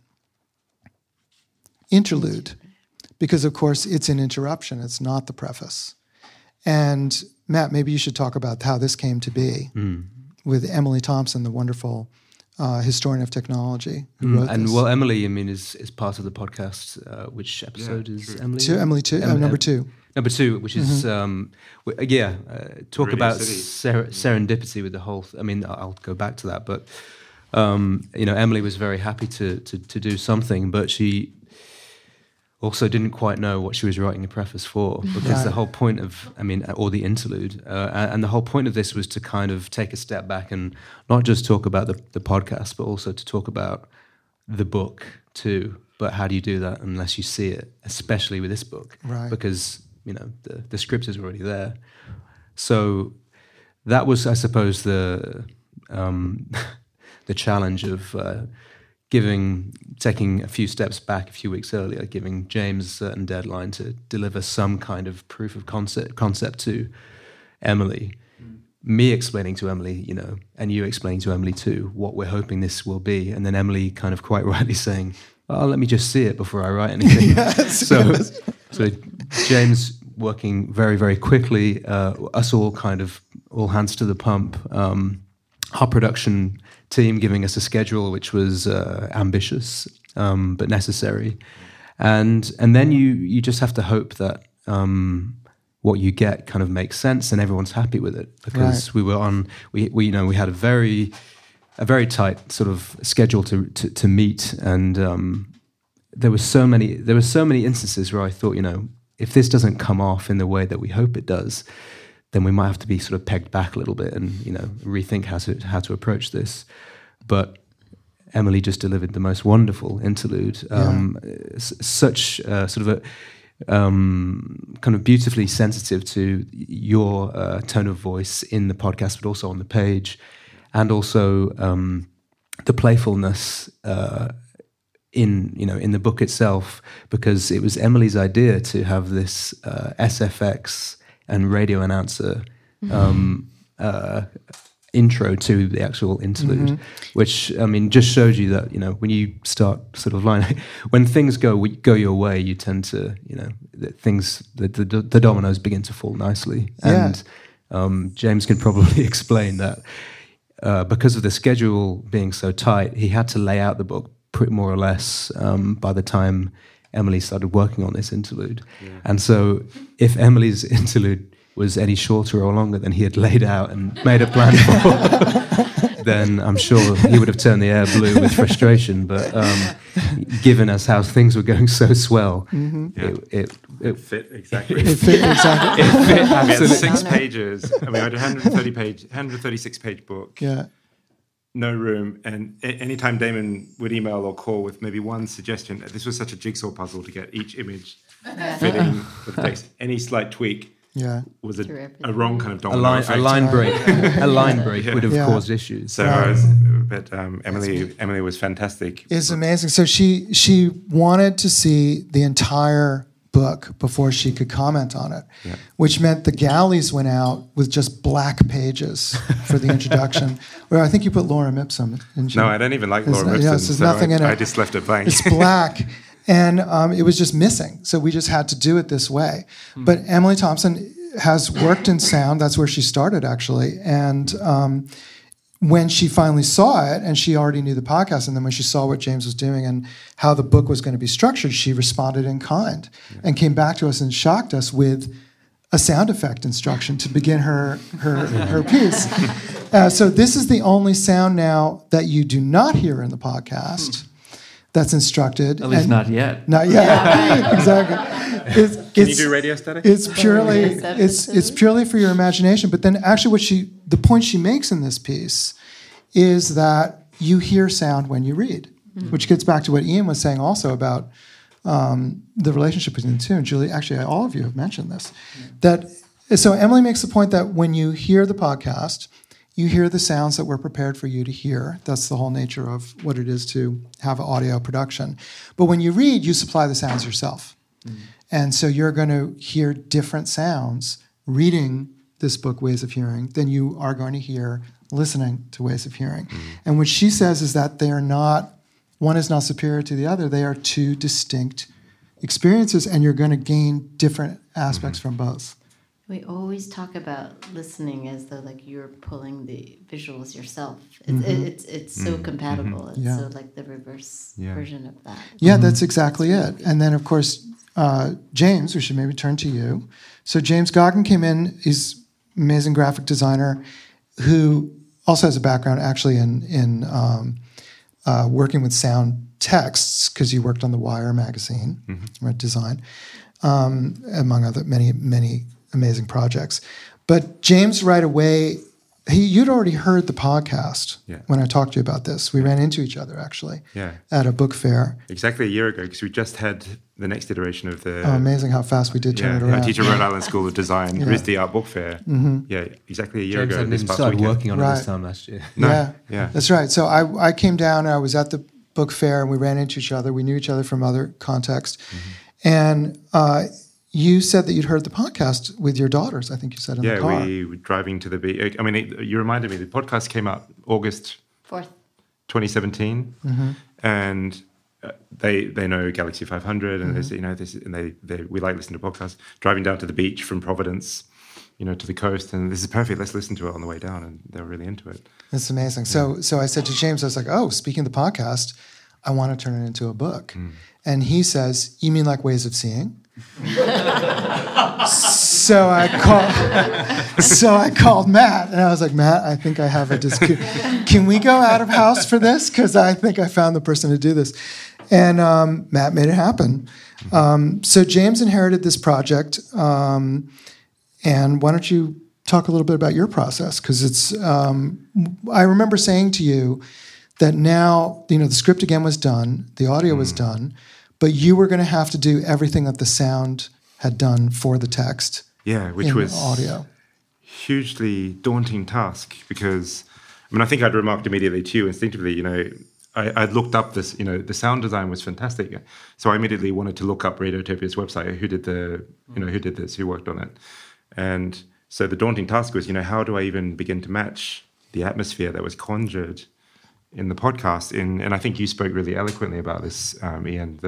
Interlude, because of course it's an interruption. It's not the preface. And Matt, maybe you should talk about how this came to be with Emily Thompson, the wonderful historian of technology who wrote And this. well, Emily, I mean, is part of the podcast. Which episode is Emily? Emily two, number 2. Number 2, which is talk Radio about City. serendipity with the whole. I mean, I'll go back to that, but Emily was very happy to do something, but she also didn't quite know what she was writing a preface for, because the whole point of, or the interlude, and the whole point of this was to kind of take a step back and not just talk about the podcast, but also to talk about the book too. But how do you do that unless you see it, especially with this book? Right. Because, the script is already there. So that was, I suppose, the challenge of taking a few steps back a few weeks earlier, giving James a certain deadline to deliver some kind of proof of concept to Emily. Me explaining to Emily, and you explaining to Emily too, what we're hoping this will be. And then Emily kind of quite rightly saying, "Oh, let me just see it before I write anything." So James working very, very quickly, us all kind of all hands to the pump. Our production team giving us a schedule which was ambitious but necessary, and then you just have to hope that what you get kind of makes sense and everyone's happy with it, because we had a very tight sort of schedule to meet, and there were so many instances where I thought, if this doesn't come off in the way that we hope it does, then we might have to be sort of pegged back a little bit and rethink how to approach this. But Emily just delivered the most wonderful interlude, such sort of a kind of beautifully sensitive to your tone of voice in the podcast, but also on the page, and also the playfulness in the book itself, because it was Emily's idea to have this SFX and radio announcer intro to the actual interlude, which just shows you that when you start sort of when things go your way, you tend to the dominoes begin to fall nicely. And James can probably explain that because of the schedule being so tight, he had to lay out the book pretty more or less by the time Emily started working on this interlude. And so if Emily's interlude was any shorter or longer than he had laid out and made a plan for, then I'm sure he would have turned the air blue with frustration. But given us how things were going so swell, it fit exactly. It fit exactly. It fit We had absolutely. 6 pages. I had a 136-page book. Yeah. No room, and anytime Damon would email or call with maybe one suggestion, this was such a jigsaw puzzle to get each image fitting with the text. Any slight tweak was a wrong kind of domino effect. A line break would have caused issues. So, but Emily was fantastic. It's amazing. So she wanted to see the entire book before she could comment on it, which meant the galleys went out with just black pages for the introduction. Where I think you put Lorem Ipsum. No, I don't even like Lorem Ipsum. There's nothing in it. I just left it blank. It's black. And it was just missing. So we just had to do it this way. But Emily Thompson has worked in sound. That's where she started, actually. And when she finally saw it, and she already knew the podcast, and then when she saw what James was doing and how the book was going to be structured, she responded in kind and came back to us and shocked us with a sound effect instruction to begin her piece. So this is the only sound now that you do not hear in the podcast that's instructed. At least not yet. Not yet. Exactly. Can you do radio static? It's purely it's purely for your imagination. But then actually the point she makes in this piece is that you hear sound when you read, which gets back to what Ian was saying also about the relationship between the two. And Julie, actually, all of you have mentioned this. So Emily makes the point that when you hear the podcast, you hear the sounds that we're prepared for you to hear. That's the whole nature of what it is to have audio production. But when you read, you supply the sounds yourself. And so you're going to hear different sounds reading this book, Ways of Hearing, than you are going to hear listening to Ways of Hearing. And what she says is that they are not, one is not superior to the other. They are two distinct experiences, and you're going to gain different aspects from both. We always talk about listening as though like you're pulling the visuals yourself. It's so compatible. It's so like the reverse version of that. Yeah, that's exactly it. And then, of course, James, we should maybe turn to you. So James Goggin came in. He's an amazing graphic designer who also has a background actually in working with sound texts, because you worked on the Wire magazine, design, among other many amazing projects. But James, right away, you'd already heard the podcast when I talked to you about this. We ran into each other, actually, at a book fair. Exactly a year ago, because we just had the next iteration of the... Oh, amazing how fast we did turn it around. I teach at Rhode Island School of Design, RISD Art Book Fair. Yeah, exactly a year ago. James hadn't started working on it this time last year. No. Yeah, that's right. So I came down, and I was at the book fair, and we ran into each other. We knew each other from other contexts. And... you said that you'd heard the podcast with your daughters, I think you said in the car. Yeah, we were driving to the beach. I mean, you reminded me, the podcast came out August 4th, 2017. And they know Galaxy 500, and they say, we like listening to podcasts. Driving down to the beach from Providence, to the coast, and this is perfect. Let's listen to it on the way down, and they were really into it. That's amazing. So I said to James, I was like, oh, speaking of the podcast, I want to turn it into a book. And he says, you mean like Ways of Seeing? So I called Matt, and I was like, Matt, I think I have a discussion. Can we go out of house for this? Because I think I found the person to do this. And Matt made it happen. So James inherited this project. And why don't you talk a little bit about your process? Because it's, I remember saying to you that now, the script again was done, the audio was done, but you were going to have to do everything that the sound had done for the text. Yeah, which was audio. Hugely daunting task, because, I think I'd remarked immediately to you instinctively, I'd looked up this, the sound design was fantastic. So I immediately wanted to look up Radiotopia's website, who did this, who worked on it. And so the daunting task was, how do I even begin to match the atmosphere that was conjured in the podcast? And I think you spoke really eloquently about this, Ian,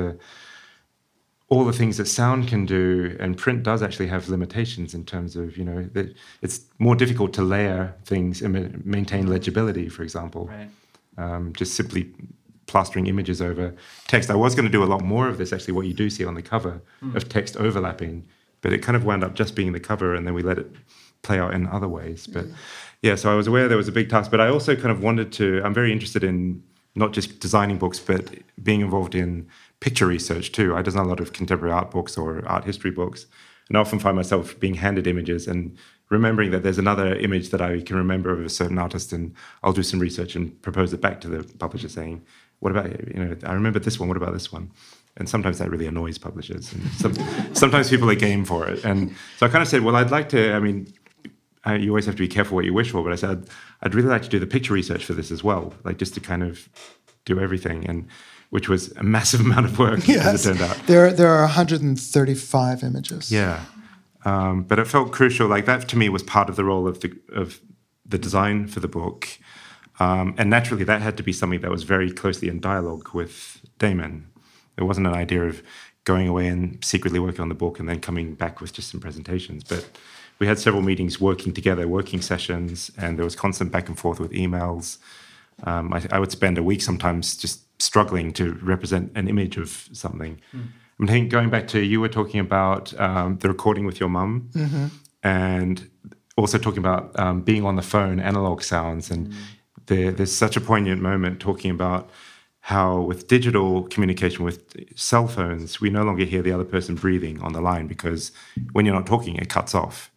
all the things that sound can do, and print does actually have limitations in terms of, that it's more difficult to layer things and maintain legibility, for example. Right. Just simply plastering images over text. I was going to do a lot more of this, actually, what you do see on the cover of text overlapping, but it kind of wound up just being the cover, and then we let it play out in other ways. But yeah, so I was aware there was a big task, but I also kind of wanted to, I'm very interested in not just designing books, but being involved in picture research too. I design a lot of contemporary art books or art history books, and I often find myself being handed images and remembering that there's another image that I can remember of a certain artist, and I'll do some research and propose it back to the publisher saying, what about, I remember this one, what about this one? And sometimes that really annoys publishers. And sometimes people are game for it. And so I kind of said, well, I'd like to, you always have to be careful what you wish for, but I said, I'd really like to do the picture research for this as well, like just to kind of do everything, and which was a massive amount of work, as it turned out. There are 135 images. Yeah. But it felt crucial. Like that, to me, was part of the role of the design for the book. And naturally, that had to be something that was very closely in dialogue with Damon. It wasn't an idea of going away and secretly working on the book and then coming back with just some presentations. But we had several meetings working together, working sessions, and there was constant back and forth with emails. I would spend a week sometimes just struggling to represent an image of something. I think going back to, you were talking about the recording with your mum, and also talking about being on the phone, analog sounds, and there's such a poignant moment talking about how with digital communication with cell phones, we no longer hear the other person breathing on the line, because when you're not talking, it cuts off.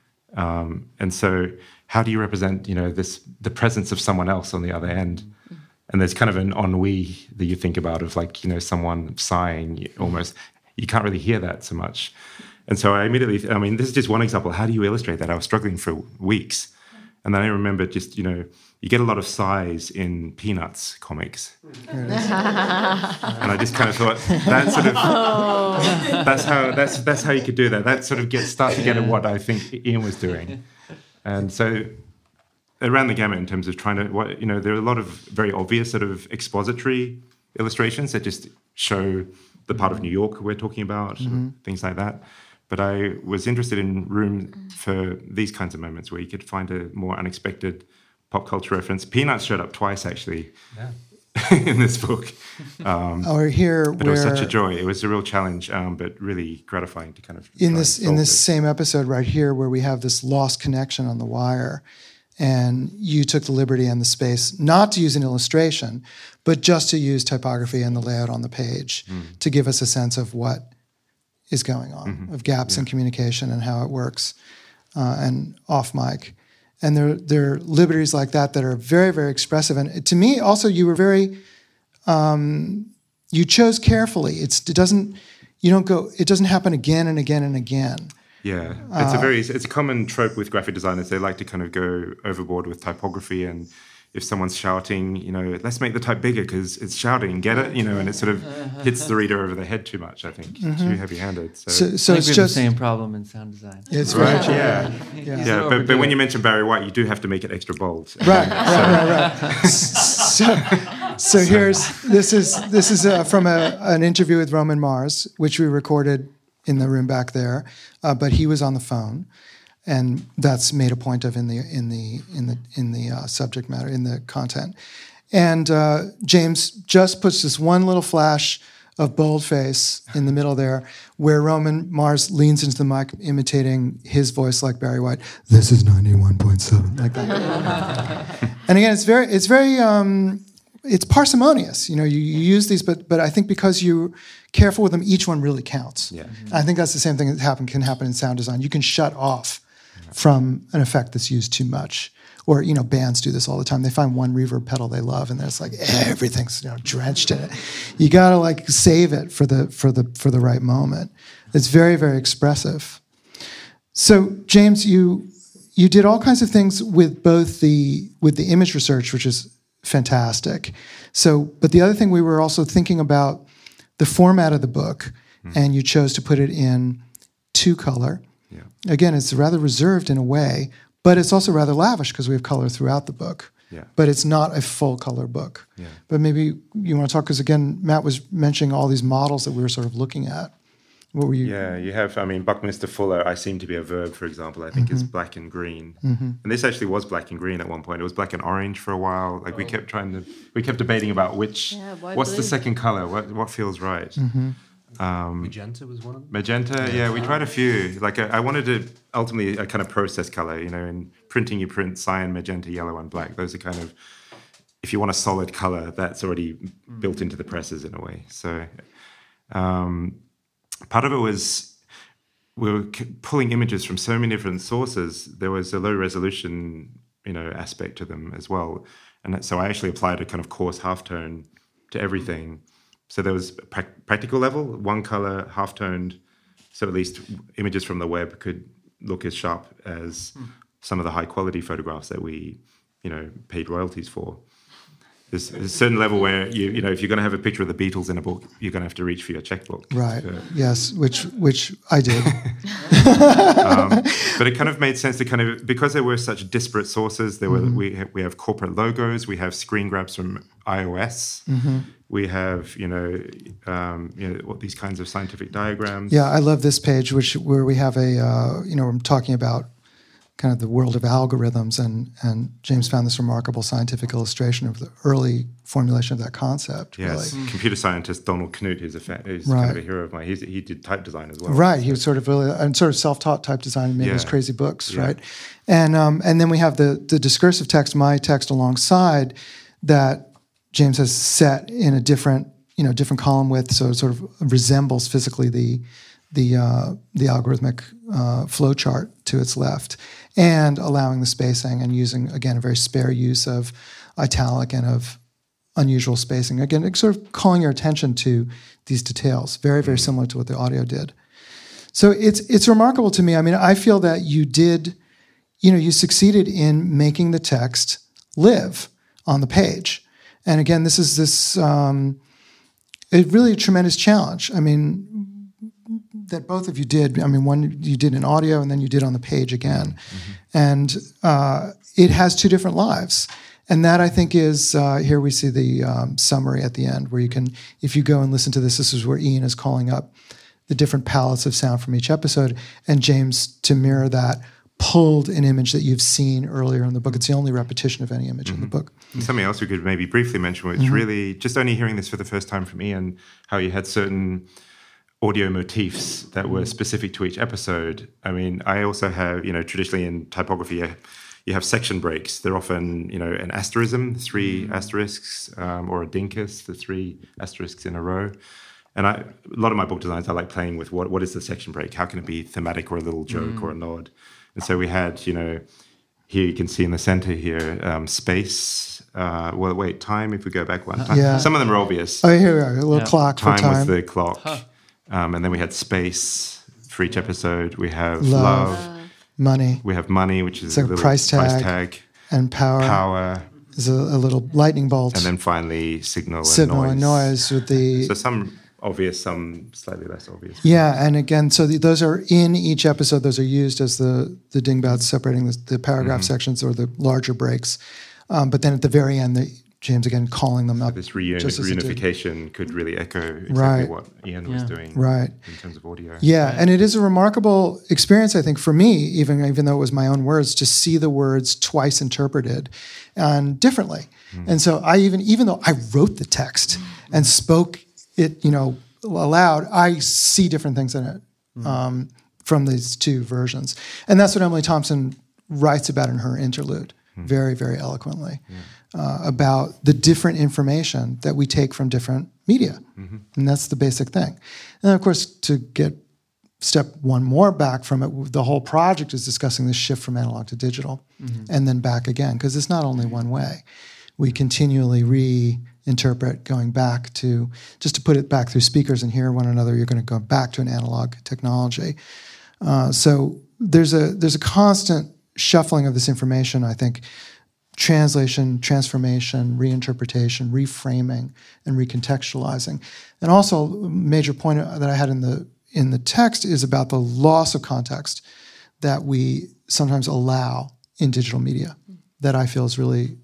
And so how do you represent, the presence of someone else on the other end? And there's kind of an ennui that you think about of someone sighing almost. You can't really hear that so much. And so I immediately, this is just one example. How do you illustrate that? I was struggling for weeks. And then I remember just, you get a lot of size in Peanuts comics. And I just kind of thought that sort of, that's how you could do that. That sort of start to get at what I think Ian was doing. And so it ran the gamut in terms of trying to, there are a lot of very obvious sort of expository illustrations that just show the part of New York we're talking about, things like that. But I was interested in room for these kinds of moments where you could find a more unexpected pop culture reference. Peanuts showed up twice, actually, in this book. Or here, but it was such a joy. It was a real challenge, but really gratifying to kind of in this same episode right here, where we have this lost connection on the wire, and you took the liberty and the space not to use an illustration, but just to use typography and the layout on the page to give us a sense of what is going on, of gaps in communication and how it works, and off mic. And there are liberties like that are very, very expressive. And to me, also, you were very, you chose carefully. It doesn't happen again and again and again. Yeah, it's a common trope with graphic designers. They like to kind of go overboard with typography, and if someone's shouting, let's make the type bigger because it's shouting, get it, and it sort of hits the reader over the head too much, I think, too heavy-handed. So it's just the same problem in sound design. It's right, yeah. But when you mention Barry White, you do have to make it extra bold. Right. So this is from an interview with Roman Mars, which we recorded in the room back there, but he was on the phone. And that's made a point of in the subject matter, in the content. And James just puts this one little flash of boldface in the middle there, where Roman Mars leans into the mic, imitating his voice like Barry White. This is 91.7, like that. And again, it's parsimonious. You use these, but I think because you're careful with them, each one really counts. Yeah. I think that's the same thing that can happen in sound design. You can shut off from an effect that's used too much. Or, bands do this all the time. They find one reverb pedal they love, and there's everything's drenched in it. You gotta save it for the right moment. It's very, very expressive. So, James, you did all kinds of things with both the image research, which is fantastic. So, but the other thing, we were also thinking about the format of the book, and you chose to put it in 2-color. Again, it's rather reserved in a way, but it's also rather lavish because we have color throughout the book. Yeah. But it's not a full color book. Yeah. But maybe you want to talk, because again, Matt was mentioning all these models that we were sort of looking at. What were you? Yeah, you have, Buckminster Fuller, I seem to be a verb, for example, I think is black and green. And this actually was black and green at one point. It was black and orange for a while. We kept debating about what's the second color, what feels right. Magenta was one of them. Magenta, we tried a few. I wanted to ultimately a kind of process color. In printing, you print cyan, magenta, yellow, and black. Those are kind of, if you want a solid color, that's already built into the presses in a way. So part of it was we were pulling images from so many different sources. There was a low resolution, aspect to them as well. And so I actually applied a kind of coarse halftone to everything. So there was a practical level, one color, half-toned, so at least images from the web could look as sharp as some of the high-quality photographs that we, paid royalties for. There's a certain level where if you're going to have a picture of the Beatles in a book, you're going to have to reach for your checkbook. Right. Yes, which I did. But it kind of made sense to because there were such disparate sources. There were we have corporate logos, we have screen grabs from iOS, we have these kinds of scientific diagrams. Yeah, I love this page, where we have we're talking about kind of the world of algorithms, and James found this remarkable scientific illustration of the early formulation of that concept. Yes, really. Computer scientist Donald Knuth is kind of a hero of mine. He did type design as well. Right, he was sort of self-taught type design and made those crazy books, right? And then we have the discursive text, my text alongside that James has set in a different column width, so it sort of resembles physically the algorithmic flow chart to its left, and allowing the spacing and using, again, a very spare use of italic and of unusual spacing. Again, sort of calling your attention to these details, very, very similar to what the audio did. So it's remarkable to me. I feel that you you succeeded in making the text live on the page. And again, this is really a tremendous challenge. I mean, that both of you did. I mean, one you did in audio and then you did on the page again. And it has two different lives. And that, I think, is, here we see the summary at the end, where you can, if you go and listen to this is where Ian is calling up the different palettes of sound from each episode. And James, to mirror that, pulled an image that you've seen earlier in the book. It's the only repetition of any image in the book. And something else we could maybe briefly mention, which really, just only hearing this for the first time from Ian, how you had certain audio motifs that were specific to each episode. I mean, I also have, traditionally in typography, you have section breaks. They're often, an asterism, 3 asterisks, or a dinkus, the 3 asterisks in a row. And a lot of my book designs, I like playing with what is the section break? How can it be thematic or a little joke or a nod? And so we had, here you can see in the center here, space. Time, if we go back one time. Yeah. Some of them are obvious. Oh, here we are, a little clock for time. Time was the clock. And then we had space for each episode. We have love. Money. We have money, which is a little price tag. And power. Power. Is a little lightning bolt. And then finally signal and noise with the... So some obvious, some slightly less obvious. Yeah, and again, so those are in each episode. Those are used as the dingbats separating the paragraph sections or the larger breaks. But then at the very end, James again calling them up. This reunification could really echo exactly what Ian was doing in terms of audio. Yeah, and it is a remarkable experience, I think, for me, even though it was my own words, to see the words twice interpreted and differently. And so I even though I wrote the text and spoke it, aloud, I see different things in it from these two versions. And that's what Emily Thompson writes about in her interlude, very, very eloquently. About the different information that we take from different media. And that's the basic thing. And of course, to get step one more back from it, the whole project is discussing the shift from analog to digital and then back again, because it's not only one way. We continually reinterpret going back to, just to put it back through speakers and hear one another, you're going to go back to an analog technology. So there's a constant shuffling of this information, I think, translation, transformation, reinterpretation, reframing, and recontextualizing. And also a major point that I had in the text is about the loss of context that we sometimes allow in digital media that I feel is really,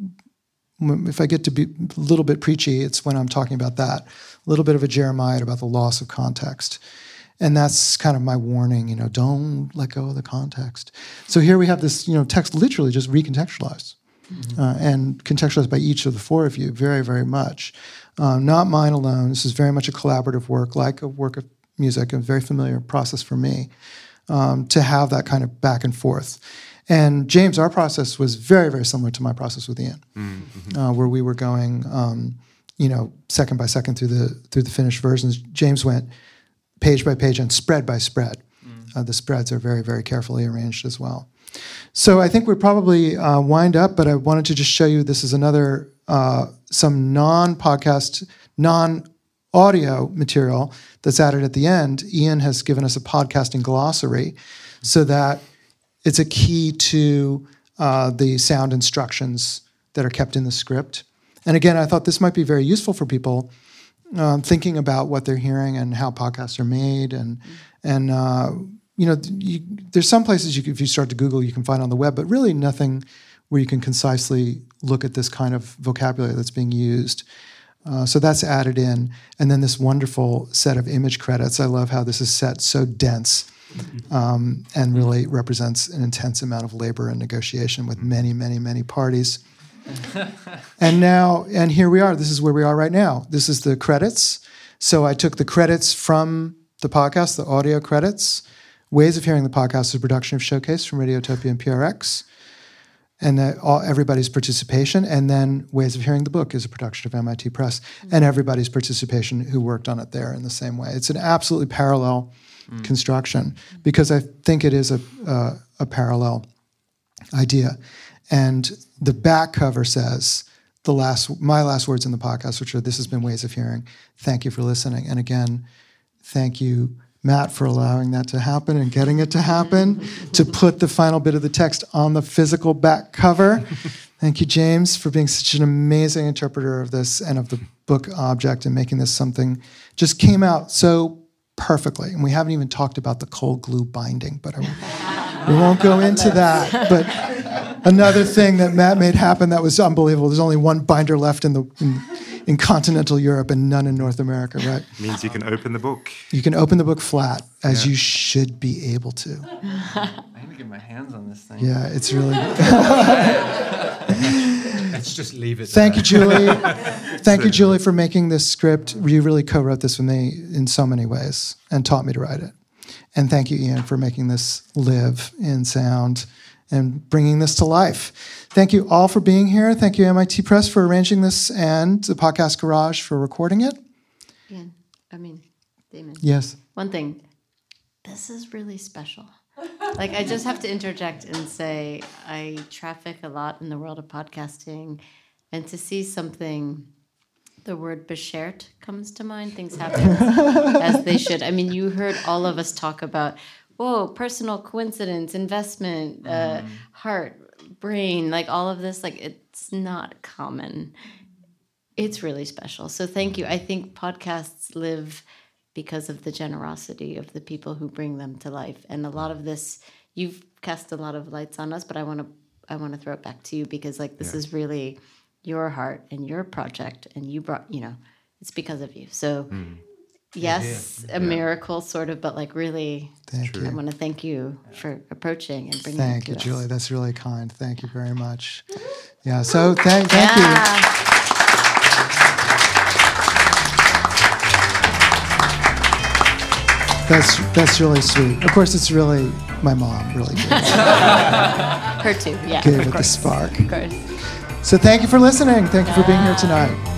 if I get to be a little bit preachy, it's when I'm talking about that, a little bit of a Jeremiah about the loss of context. And that's kind of my warning, don't let go of the context. So here we have this, text literally just recontextualized. And contextualized by each of the 4 of you very, very much. Not mine alone. This is very much a collaborative work, like a work of music, a very familiar process for me, to have that kind of back and forth. And James, our process was very, very similar to my process with Ian, where we were going, second by second through the finished versions. James went page by page and spread by spread. The spreads are very, very carefully arranged as well. So I think we're probably wind up, but I wanted to just show you, this is another, some non-podcast, non-audio material that's added at the end. Ian has given us a podcasting glossary so that it's a key to the sound instructions that are kept in the script. And again, I thought this might be very useful for people thinking about what they're hearing and how podcasts are made. And there's some places if you start to Google, you can find on the web, but really nothing where you can concisely look at this kind of vocabulary that's being used. So that's added in. And then this wonderful set of image credits. I love how this is set so dense and really represents an intense amount of labor and negotiation with many, many, many parties. And here we are. This is where we are right now. This is the credits. So I took the credits from the podcast, the audio credits. Ways of Hearing the Podcast is a production of Showcase from Radiotopia and PRX, and everybody's participation. And then Ways of Hearing the Book is a production of MIT Press, and everybody's participation who worked on it there in the same way. It's an absolutely parallel construction because I think it is a parallel idea. And the back cover says my last words in the podcast, which are, "This has been Ways of Hearing. Thank you for listening." And again, thank you Matt for allowing that to happen and getting it to happen, to put the final bit of the text on the physical back cover. Thank you, James, for being such an amazing interpreter of this and of the book object and making this something just came out so perfectly. And we haven't even talked about the cold glue binding, but we won't go into that. But another thing that Matt made happen that was unbelievable. There's only one binder left in continental Europe and none in North America, right? Means you can open the book. You can open the book flat, as you should be able to. I need to get my hands on this thing. Yeah, it's really Let's just leave it Thank you, Julie. Thank you, Julie, for making this script. You really co-wrote this with me in so many ways and taught me to write it. And thank you, Ian, for making this live in sound and bringing this to life. Thank you all for being here. Thank you, MIT Press, for arranging this and the Podcast Garage for recording it. Ian, Damon. Yes. One thing, this is really special. Like, I just have to interject and say I traffic a lot in the world of podcasting, and to see something, the word beschert comes to mind. Things happen as they should. I mean, you heard all of us talk about, whoa, personal coincidence, investment, heart, brain, like all of this. Like, it's not common. It's really special. So thank you. I think podcasts live because of the generosity of the people who bring them to life. And a lot of this, you've cast a lot of lights on us, but I want to throw it back to you, because like this is really your heart and your project, and you brought, it's because of you. So yes, a miracle sort of, but like really, thank you. I want to thank you for approaching and bringing Thank it you, to Julie. us. That's really kind. Thank you very much. Yeah, so thank you. That's really sweet. Of course, it's really my mom really gave it. Her too, yeah. Gave it the spark. Of course. So thank you for listening. Thank you for being here tonight.